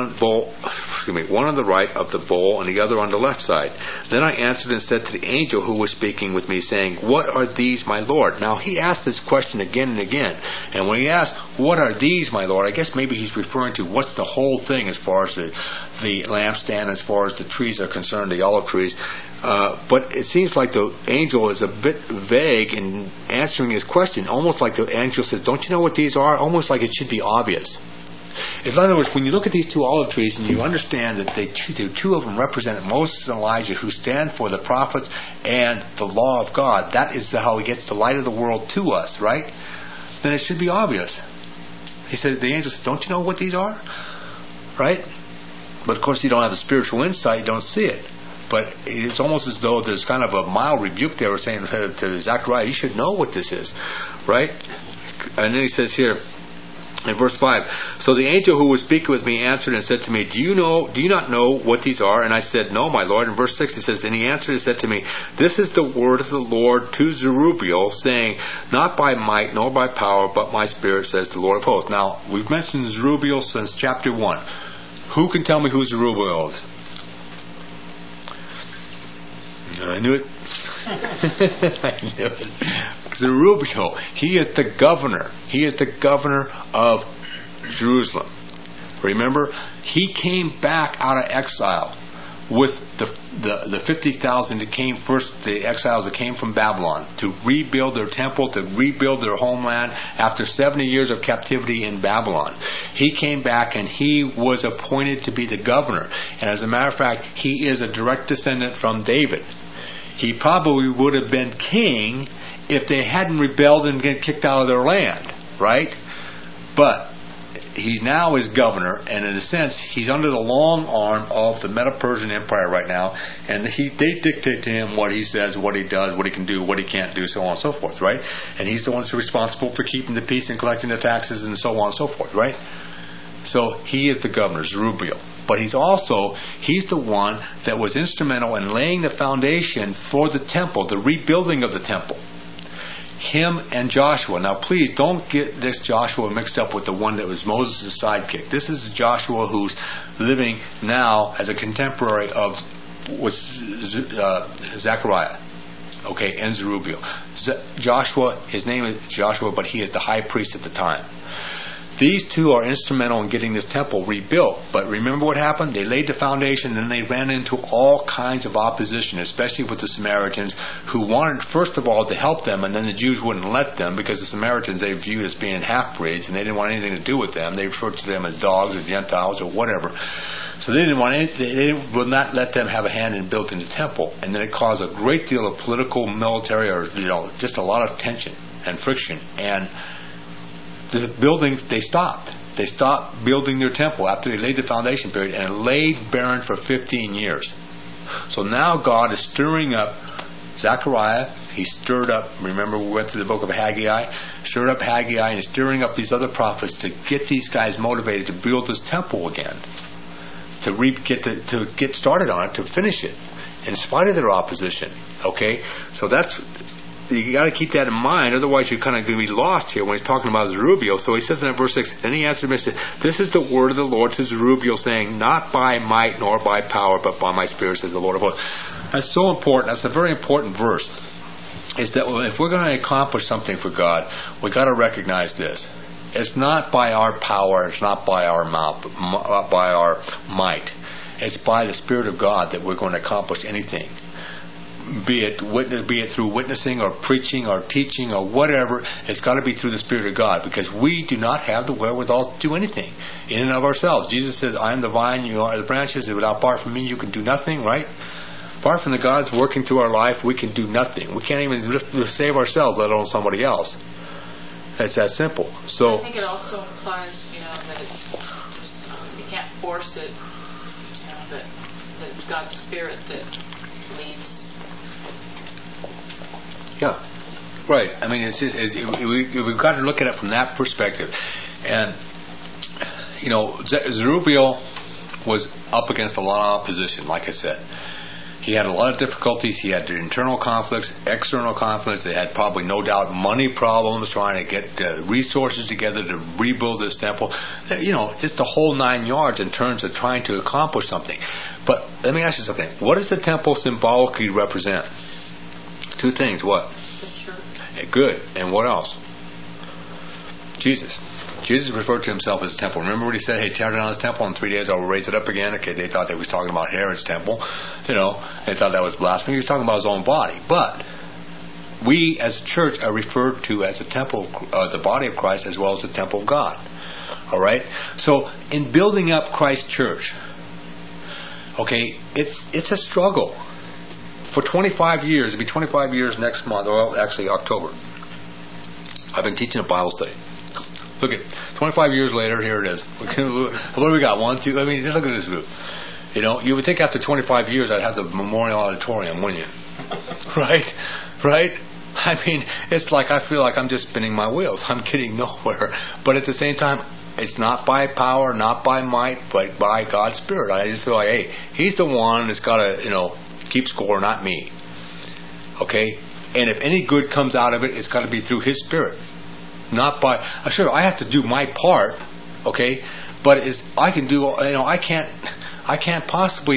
right of the bowl, and the other on the left side. Then I answered and said to the angel who was speaking with me, saying, what are these, my Lord? Now he asked this question again and again, and when he asked, what are these, my Lord, I guess maybe he's referring to what's the whole thing as far as the lampstand, as far as the trees are concerned, the olive trees. But it seems like the angel is a bit vague in answering his question, almost like the angel says, don't you know what these are? Almost like it should be obvious. In other words, when you look at these 2 olive trees and you understand that the 2 of them represent Moses and Elijah, who stand for the prophets and the law of God, that is how he gets the light of the world to us, right? Then it should be obvious. He said, the angel said, don't you know what these are? Right? But of course you don't have the spiritual insight, you don't see it. But it's almost as though there's kind of a mild rebuke there, saying to Zechariah, you should know what this is, right? And then he says here in verse 5, so the angel who was speaking with me answered and said to me, do you not know what these are? And I said, no, my Lord. In verse 6 it says, then he answered and said to me, this is the word of the Lord to Zerubbabel, saying, not by might nor by power, but my spirit, says the Lord of hosts. Now we've mentioned Zerubbabel since chapter 1. Who can tell me who Zerubbabel is? I knew it. I knew it. Zerubbabel, he is the governor. He is the governor of Jerusalem. Remember, he came back out of exile with the 50,000 that came first, the exiles that came from Babylon, to rebuild their temple, to rebuild their homeland after 70 years of captivity in Babylon. He came back and he was appointed to be the governor. And as a matter of fact, he is a direct descendant from David. He probably would have been king if they hadn't rebelled and get kicked out of their land, right? But he now is governor, and in a sense, he's under the long arm of the Medo-Persian Empire right now, and they dictate to him what he says, what he does, what he can do, what he can't do, so on and so forth, right? And he's the one who's responsible for keeping the peace and collecting the taxes and so on and so forth, right? So he is the governor, Zerubbabel. But he's the one that was instrumental in laying the foundation for the temple, the rebuilding of the temple. Him and Joshua. Now please don't get this Joshua mixed up with the one that was Moses' sidekick. This is Joshua who's living now as a contemporary of Zechariah. Okay, and Zerubbabel. Joshua, his name is Joshua, but he is the high priest at the time. These two are instrumental in getting this temple rebuilt. But remember what happened? They laid the foundation and they ran into all kinds of opposition, especially with the Samaritans, who wanted, first of all, to help them, and then the Jews wouldn't let them because the Samaritans they viewed as being half-breeds and they didn't want anything to do with them. They referred to them as dogs or Gentiles or whatever. So they would not let them have a hand in building the temple. And then it caused a great deal of political, military, or just a lot of tension and friction. And the buildings, they stopped. They stopped building their temple after they laid the foundation period, and it laid barren for 15 years. So now God is stirring up Zechariah. He stirred up, remember we went through the book of Haggai, stirred up Haggai and stirring up these other prophets to get these guys motivated to build this temple again, to get started on it, to finish it, in spite of their opposition. Okay? So you got to keep that in mind, otherwise you're kind of going to be lost here when he's talking about Zerubbabel. So he says in verse 6, then he answered him and said, this is the word of the Lord to Zerubbabel, saying, not by might nor by power, but by my spirit, says the Lord of hosts. That's so important. That's a very important verse. Is that if we're going to accomplish something for God, we've got to recognize this. It's not by our power, it's not by our mouth, by our might. It's by the Spirit of God that we're going to accomplish anything. Be it through witnessing or preaching or teaching or whatever, it's got to be through the Spirit of God, because we do not have the wherewithal to do anything in and of ourselves. Jesus says, I am the vine, you are the branches, and apart from me you can do nothing, right? Apart from the God's working through our life, we can do nothing. We can't even just save ourselves, let alone somebody else. It's that simple. So I think it also implies, that it's just, you can't force it, that it's God's Spirit that leads. Yeah, right. I mean, we've got to look at it from that perspective. And, Zerubbabel was up against a lot of opposition, like I said. He had a lot of difficulties. He had internal conflicts, external conflicts. They had probably, no doubt, money problems, trying to get resources together to rebuild this temple. Just the whole 9 yards in terms of trying to accomplish something. But let me ask you something. What does the temple symbolically represent? Two things. What? The church. Good. And what else? Jesus. Jesus referred to himself as a temple. Remember what he said? Hey, tear down this temple in 3 days, I will raise it up again. Okay, they thought they was talking about Herod's temple. They thought that was blasphemy. He was talking about his own body. But we as a church are referred to as a temple, the body of Christ, as well as the temple of God. All right? So in building up Christ's church, okay, it's a struggle. For 25 years, it'll be 25 years next month, well, actually October, I've been teaching a Bible study. Look at 25 years later, here it is. What do we got? 1, 2, I mean, look at this group. You would think after 25 years I'd have the Memorial Auditorium, wouldn't you? Right? I mean, it's like I feel like I'm just spinning my wheels. I'm getting nowhere. But at the same time, it's not by power, not by might, but by God's Spirit. I just feel like, hey, He's the one that's got to, keep score, not me. Okay? And if any good comes out of it, it's got to be through His Spirit. Not by... Sure, I have to do my part, okay? But I can do... I can't possibly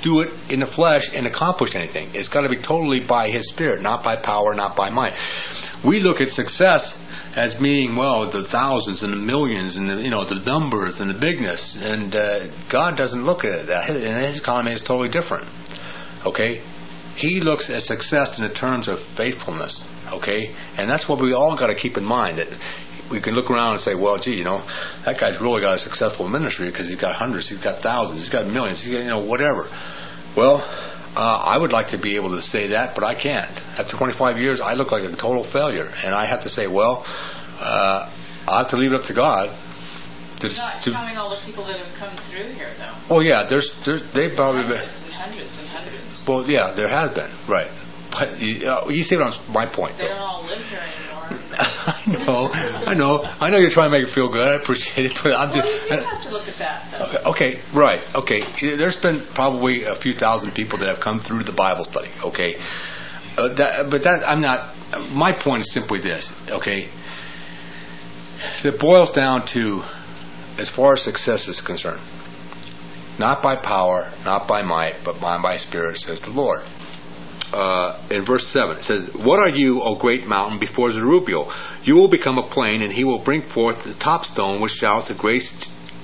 do it in the flesh and accomplish anything. It's got to be totally by His Spirit, not by power, not by might. We look at success as being, well, the thousands and the millions and the numbers and the bigness, and God doesn't look at it that. And His economy is totally different. Okay, He looks at success in the terms of faithfulness. Okay, and that's what we all got to keep in mind. That we can look around and say, well, gee, that guy's really got a successful ministry because he's got hundreds, he's got thousands, he's got millions, he's got whatever. Well, I would like to be able to say that, but I can't. After 25 years, I look like a total failure, and I have to say, well, I have to leave it up to God. You're not counting all the people that have come through here, though. Oh yeah, they've probably been hundreds and hundreds. Well, yeah, there has been, right? But you see my point. They don't all live here anymore. I know. You're trying to make it feel good. I appreciate it, but I'm just. Well, you have to look at that, though. Okay, right. Okay, there's been probably a few thousand people that have come through the Bible study. Okay, I'm not. My point is simply this. Okay, it boils down to, as far as success is concerned, not by power, not by might, but by my Spirit, says the Lord. In verse 7 it says, "What are you, O great mountain, before Zerubbabel? You will become a plain, and he will bring forth the top stone with shouts of grace,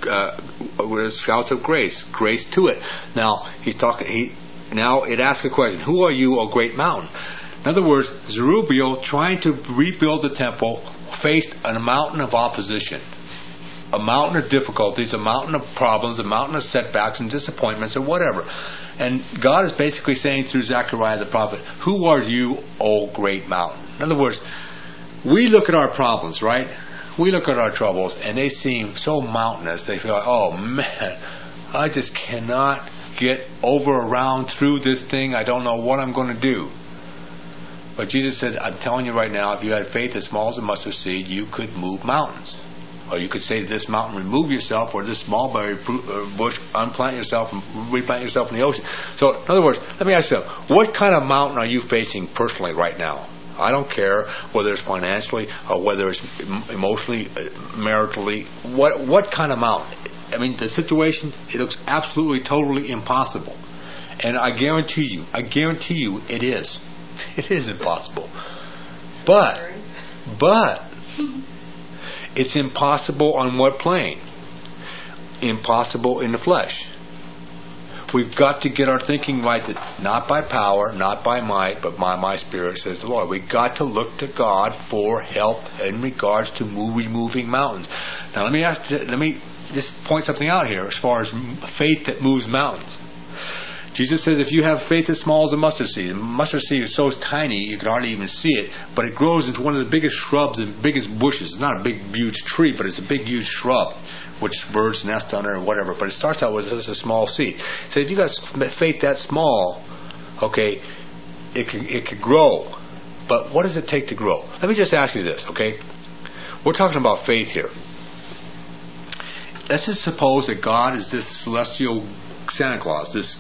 grace to it." Now he's talking. Now it asks a question: Who are you, O great mountain? In other words, Zerubbabel, trying to rebuild the temple, faced a mountain of opposition, a mountain of difficulties, a mountain of problems, a mountain of setbacks and disappointments, or whatever. And God is basically saying through Zechariah the prophet, "Who are you, O great mountain?" In other words, we look at our problems, right? We look at our troubles, and they seem so mountainous. They feel like, oh man, I just cannot get around through this thing. I don't know what I'm going to do. But Jesus said, I'm telling you right now, if you had faith as small as a mustard seed, you could move mountains. Or you could say to this mountain, remove yourself, or this mulberry bush, unplant yourself and replant yourself in the ocean. So, in other words, let me ask you, what kind of mountain are you facing personally right now? I don't care whether it's financially or whether it's emotionally, maritally. What kind of mountain? I mean, the situation, it looks absolutely, totally impossible. And I guarantee you, it is. It is impossible. But, it's impossible on what plane? Impossible in the flesh. We've got to get our thinking right, that not by power, not by might, but by my Spirit, says the Lord. We've got to look to God for help in regards to removing mountains. Now let me just point something out here as far as faith that moves mountains. Jesus says if you have faith as small as a mustard seed, the mustard seed is so tiny you can hardly even see it, but it grows into one of the biggest shrubs and biggest bushes. It's not a big, huge tree, but it's a big, huge shrub, which birds nest under or whatever. But it starts out with just a small seed. So if you got faith that small, okay, it could grow. But what does it take to grow? Let me just ask you this, okay? We're talking about faith here. Let's just suppose that God is this celestial Santa Claus, this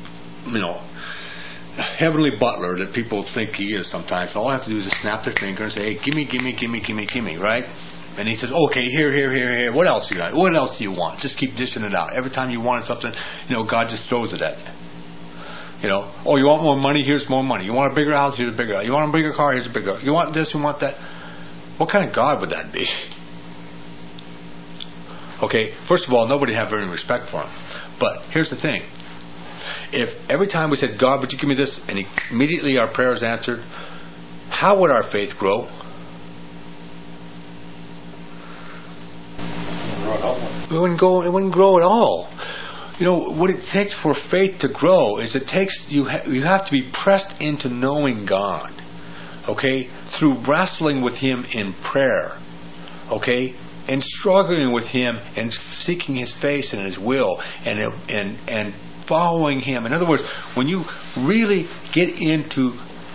heavenly butler that people think he is sometimes. All I have to do is just snap their finger and say, hey, gimme, right? And he says, okay, here. What else you got? What else do you want? Just keep dishing it out. Every time you wanted something, God just throws it at you. Oh, you want more money? Here's more money. You want a bigger house? Here's a bigger house. You want a bigger car? Here's a bigger car. You want this? You want that? What kind of God would that be? Okay, first of all, nobody have any respect for him. But here's the thing. If every time we said, God, would you give me this? And immediately our prayer is answered, how would our faith grow? It wouldn't grow at all. What it takes for faith to grow is you have to be pressed into knowing God. Okay? Through wrestling with Him in prayer. Okay? And struggling with Him and seeking His face and His will and following Him. In other words, when you really get into,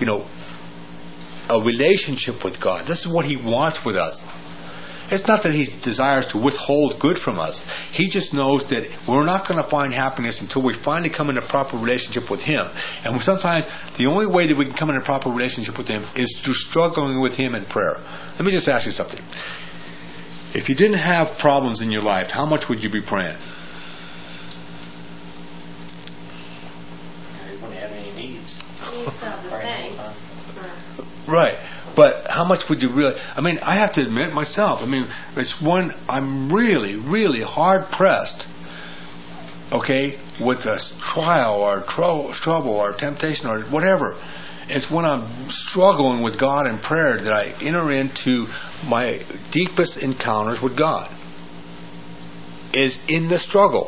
a relationship with God, this is what He wants with us. It's not that He desires to withhold good from us. He just knows that we're not going to find happiness until we finally come in a proper relationship with Him. And sometimes the only way that we can come in a proper relationship with Him is through struggling with Him in prayer. Let me just ask you something. If you didn't have problems in your life, how much would you be praying? Right. But how much would you really... I mean, I have to admit myself, I mean, it's when I'm really, really hard-pressed, okay, with a trial or trouble or temptation or whatever. It's when I'm struggling with God in prayer that I enter into my deepest encounters with God. Is in the struggle.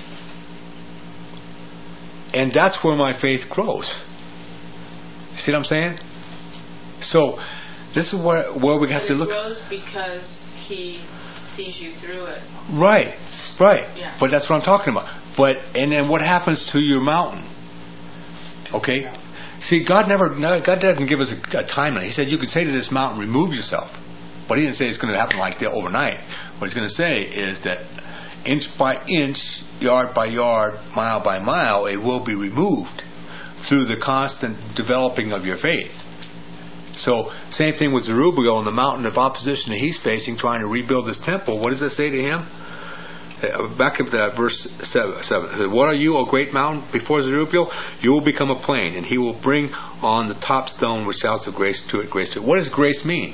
And that's where my faith grows. See what I'm saying? So, this is where we have to look. It grows because He sees you through it. Right. Yeah. But that's what I'm talking about. And then what happens to your mountain? Okay? See, God doesn't give us a timeline. He said you could say to this mountain, remove yourself. But He didn't say it's going to happen like that overnight. What He's going to say is that inch by inch, yard by yard, mile by mile, it will be removed through the constant developing of your faith. So, same thing with Zerubbabel on the mountain of opposition that he's facing, trying to rebuild this temple. What does it say to him? Back up to verse 7. What are you, O great mountain? Before Zerubbabel, you will become a plain, and he will bring on the top stone with shouts of grace to it, grace to it. What does grace mean?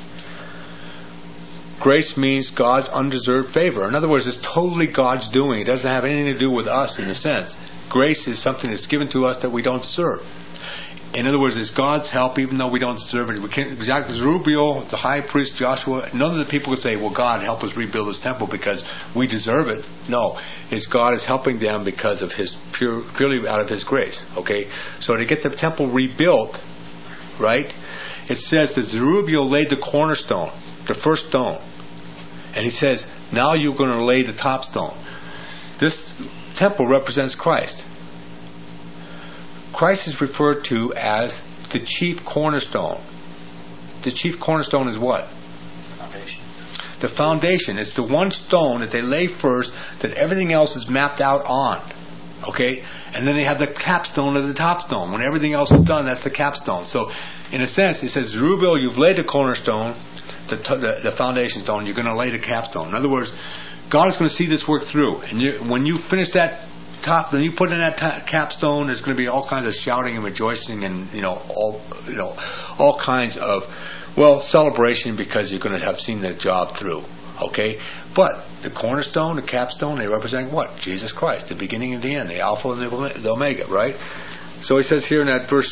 Grace means God's undeserved favor. In other words, it's totally God's doing. It doesn't have anything to do with us in a sense. Grace is something that's given to us that we don't deserve. In other words, it's God's help even though we don't deserve it. We can't, exactly, Zerubbabel, the high priest, Joshua, none of the people would say, well, God, help us rebuild this temple because we deserve it. No, it's God is helping them because of His purely out of His grace. Okay? So to get the temple rebuilt, right, it says that Zerubbabel laid the cornerstone, the first stone. And he says, now you're going to lay the top stone. This temple represents Christ. Christ is referred to as the chief cornerstone. The chief cornerstone is what? Foundation. The foundation. It's the one stone that they lay first that everything else is mapped out on. Okay? And then they have the capstone of the top stone. When everything else is done, that's the capstone. So, in a sense, it says, Zerubbabel, you've laid the cornerstone, the foundation stone, you're going to lay the capstone. In other words, God is going to see this work through. And when you finish that top, then you put in that capstone, there's going to be all kinds of shouting and rejoicing and all kinds of celebration because you're going to have seen the job through. Okay? But the cornerstone, the capstone, they represent what? Jesus Christ, the beginning and the end, the Alpha and the Omega, right? So he says here in that verse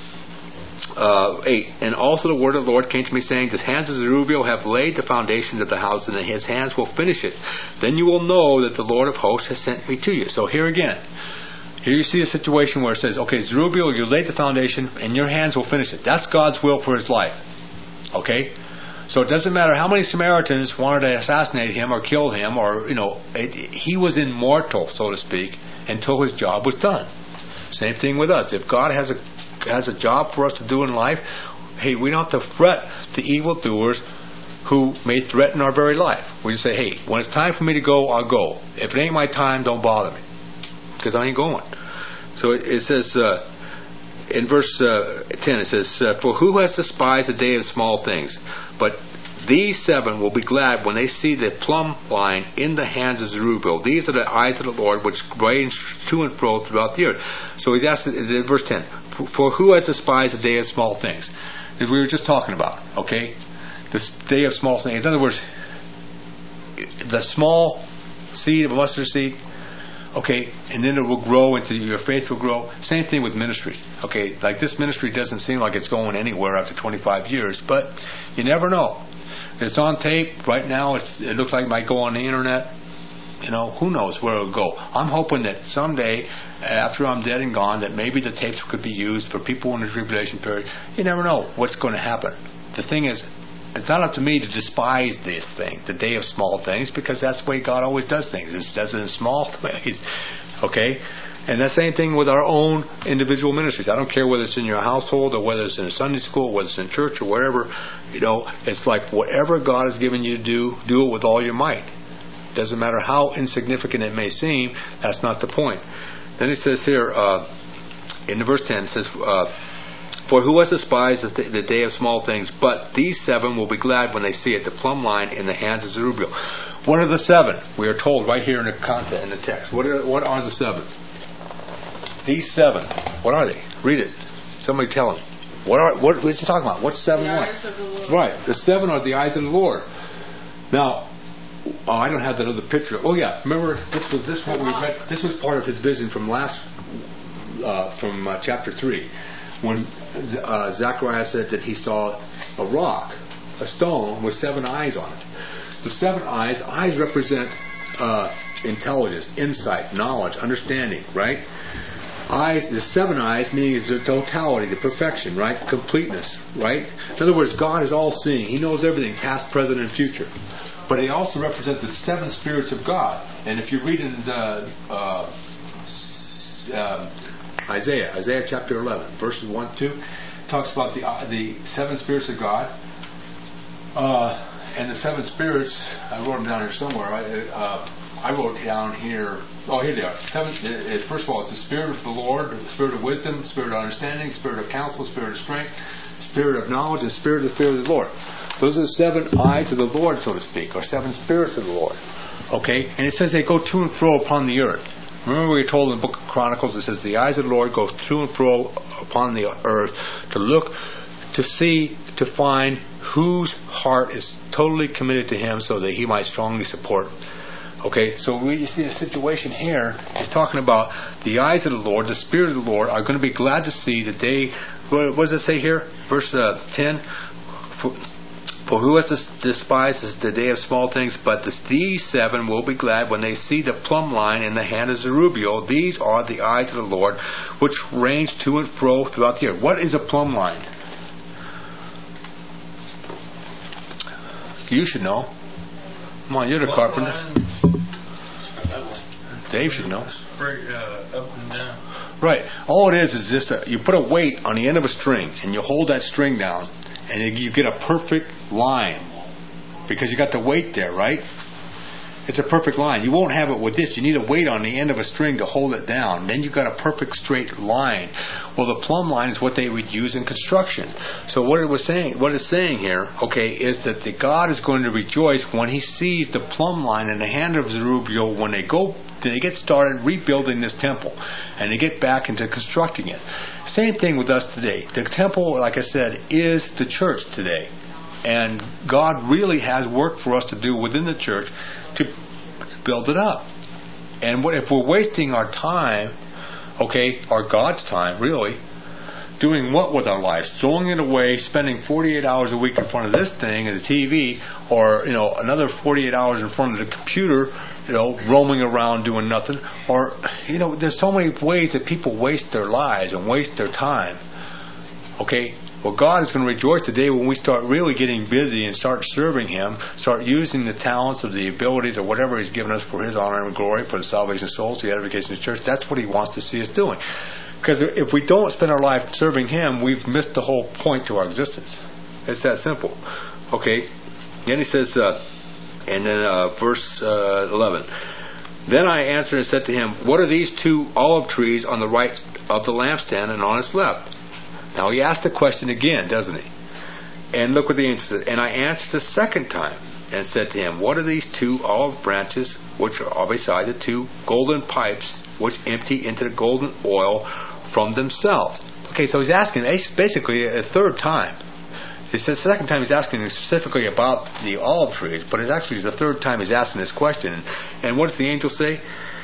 8, and also the word of the Lord came to me saying, the hands of Zerubbabel have laid the foundations of the house, and his hands will finish it. Then you will know that the Lord of hosts has sent me to you. So here again, here you see a situation where it says, okay, Zerubbabel, you laid the foundation, and your hands will finish it. That's God's will for his life. Okay? So it doesn't matter how many Samaritans wanted to assassinate him or kill him, or, he was immortal, so to speak, until his job was done. Same thing with us. If God has a job for us to do in life, hey, we don't have to fret the evildoers who may threaten our very life. We just say, hey, when it's time for me to go, I'll go. If it ain't my time, don't bother me, because I ain't going. So it says in verse 10, it says, for who has despised the day of small things? But these 7 will be glad when they see the plumb line in the hands of Zerubbabel. These are the eyes of the Lord which range to and fro throughout the earth. So he's asked in verse 10, for who has despised the day of small things? That we were just talking about, okay? This day of small things. In other words, the small seed of a mustard seed, okay, and then it will grow into your faith will grow. Same thing with ministries, okay? Like this ministry doesn't seem like it's going anywhere after 25 years, but you never know. It's on tape right now. It looks like it might go on the internet. Who knows where it'll go. I'm hoping that someday, after I'm dead and gone, that maybe the tapes could be used for people in the tribulation period. You never know what's going to happen. The thing is, it's not up to me to despise this thing, the day of small things, because that's the way God always does things. He does it in small ways. Okay? And the same thing with our own individual ministries. I don't care whether it's in your household or whether it's in a Sunday school, whether it's in church or wherever. It's like whatever God has given you to do it with all your might. Doesn't matter how insignificant it may seem, that's not the point. Then it says here, in verse 10, it says, for who has despised the day of small things? But these 7 will be glad when they see it, the plumb line in the hands of Zerubbabel. What are the 7? We are told right here in the content, in the text. What are the 7? These 7. What are they? Read it. Somebody tell him. What is he talking about? What's 7 The what? eyes of the Lord. Right. The 7 are the eyes of the Lord. Now, I don't have that other picture. Oh yeah, remember this was what we read. This was part of his vision from chapter 3, when Zechariah said that he saw a rock, a stone with 7 eyes on it. The 7 eyes represent intelligence, insight, knowledge, understanding, right? Eyes, the 7 eyes meaning the totality, the perfection, right? Completeness, right? In other words, God is all-seeing. He knows everything, past, present, and future. But they also represent the 7 spirits of God. And if you read in Isaiah chapter 11, verses 1 2, talks about the 7 spirits of God. And the 7 spirits, I wrote them down here somewhere. I wrote down here. Oh, here they are. 7. First of all, it's the Spirit of the Lord, the Spirit of wisdom, Spirit of understanding, Spirit of counsel, Spirit of strength, Spirit of knowledge, and Spirit of the fear of the Lord. Those are the 7 eyes of the Lord, so to speak, or 7 spirits of the Lord. Okay, and it says they go to and fro upon the earth. Remember, we were told in the book of Chronicles, it says the eyes of the Lord go to and fro upon the earth to look, to see, to find whose heart is totally committed to Him, so that He might strongly support. Okay, so we see a situation here. It's talking about the eyes of the Lord, the Spirit of the Lord, are going to be glad to see the day. What does it say here? Verse 10. For who has despised the day of small things, but these 7 will be glad when they see the plumb line in the hand of Zerubbabel. These are the eyes of the Lord, which range to and fro throughout the earth. What is a plumb line? You should know. Come on, you're the carpenter. Dave should know. Straight up and down. Right. All it is just you put a weight on the end of a string, and you hold that string down, and you get a perfect line because you got the weight there, right? It's a perfect line. You won't have it with this. You need a weight on the end of a string to hold it down. Then you've got a perfect straight line. Well, the plumb line is what they would use in construction. So what it's saying here, okay, is that the God is going to rejoice when He sees the plumb line in the hand of Zerubbabel when they get started rebuilding this temple and they get back into constructing it. Same thing with us today. The temple, like I said, is the church today. And God really has work for us to do within the church to build it up. And what if we're wasting our time, okay, our God's time, really, doing what with our lives? Throwing it away, spending 48 hours a week in front of this thing and the TV, or, another 48 hours in front of the computer, roaming around doing nothing. Or, there's so many ways that people waste their lives and waste their time. Okay? Well, God is going to rejoice today when we start really getting busy and start serving Him, start using the talents or the abilities or whatever He's given us for His honor and glory, for the salvation of souls, the edification of the church. That's what He wants to see us doing. Because if we don't spend our life serving Him, we've missed the whole point to our existence. It's that simple. Okay? Then He says, verse 11, Then I answered and said to him, What are these 2 olive trees on the right of the lampstand and on its left? Now he asked the question again, doesn't he? And look what the angel said. And I answered the second time and said to him, What are these 2 olive branches which are beside the 2 golden pipes which empty into the golden oil from themselves? Okay, so he's asking basically a third time. He says the second time he's asking specifically about the olive trees, but it's actually the third time he's asking this question. And what does the angel say?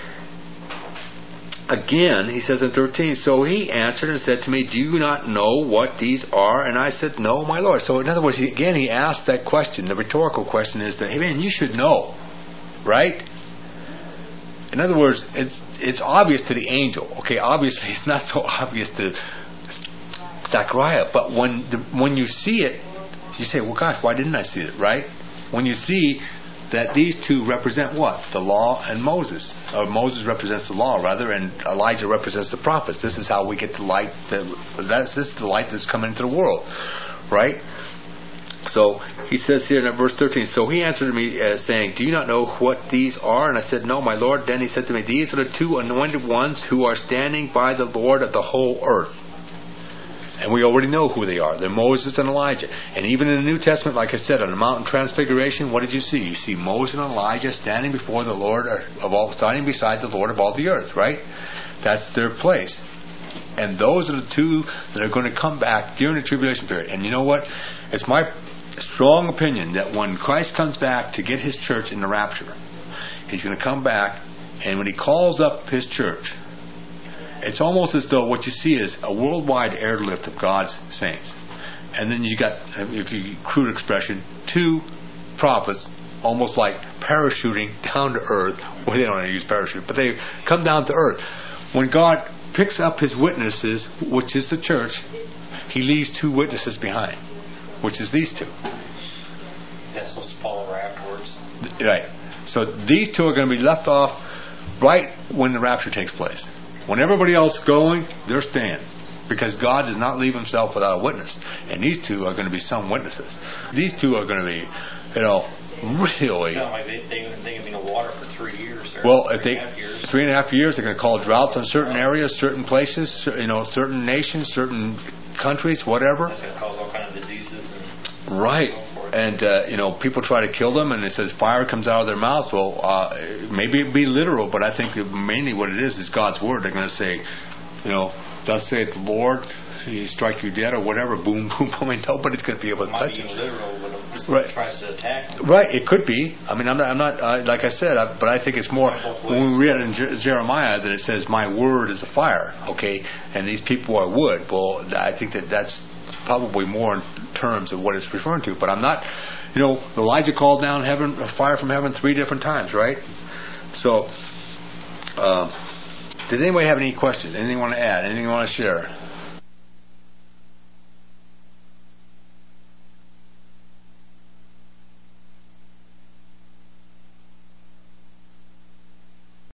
Again, he says in 13, So he answered and said to me, Do you not know what these are? And I said, No, my Lord. So in other words, he asked that question. The rhetorical question is that, hey man, you should know, right? In other words, it's obvious to the angel. Okay, obviously it's not so obvious to Zechariah, but when you see it, you say, well, gosh, why didn't I see it, right? When you see that these 2 represent what? The law and Moses. Or Moses represents the law, rather, and Elijah represents the prophets. This is how we get the light. This is the light that's coming into the world, right? So he says here in verse 13, So he answered me saying, Do you not know what these are? And I said, No, my Lord. Then he said to me, These are the 2 anointed ones who are standing by the Lord of the whole earth. And we already know who they are. They're Moses and Elijah. And even in the New Testament, like I said, on the Mount Transfiguration, what did you see? You see Moses and Elijah standing before the Lord standing beside the Lord of all the earth, right? That's their place. And those are the two that are going to come back during the tribulation period. And you know what? It's my strong opinion that when Christ comes back to get his church in the rapture, he's going to come back, and when he calls up his church, it's almost as though what you see is a worldwide airlift of God's saints. And then you got, if you crude expression, two prophets almost like parachuting down to earth. Well, they don't want to use parachute, but they come down to earth. When God picks up his witnesses, which is the church, he leaves two witnesses behind, which is these two. That's supposed to follow right afterwards. Right. So these two are going to be left off right when the rapture takes place. When everybody else is going, they're staying. Because God does not leave himself without a witness. And these two are going to be some witnesses. These two are going to be, really... No, like they can be in the water for 3 years. Well, if 3.5 years. 3.5 years, they're going to call droughts in certain areas, certain places, certain nations, certain countries, whatever. That's going to cause all kinds of diseases. Right. And, people try to kill them, and it says fire comes out of their mouths. Well, maybe it'd be literal, but I think mainly what it is God's word. They're going to say, thus saith the Lord, he strike you dead or whatever, boom, boom, boom, and nobody's going to be able to touch it. Might be literal when Right. tries to attack them. Right, it could be. I mean, I'm not like I said, but I think it's more when we read in Jeremiah that it says, "My word is a fire." Okay, and these people are wood. Well, I think that's probably more in terms of what it's referring to. But I'm not. Elijah called down fire from heaven 3 different times, right? So, did anybody have any questions? Anything you want to add? Anything you want to share?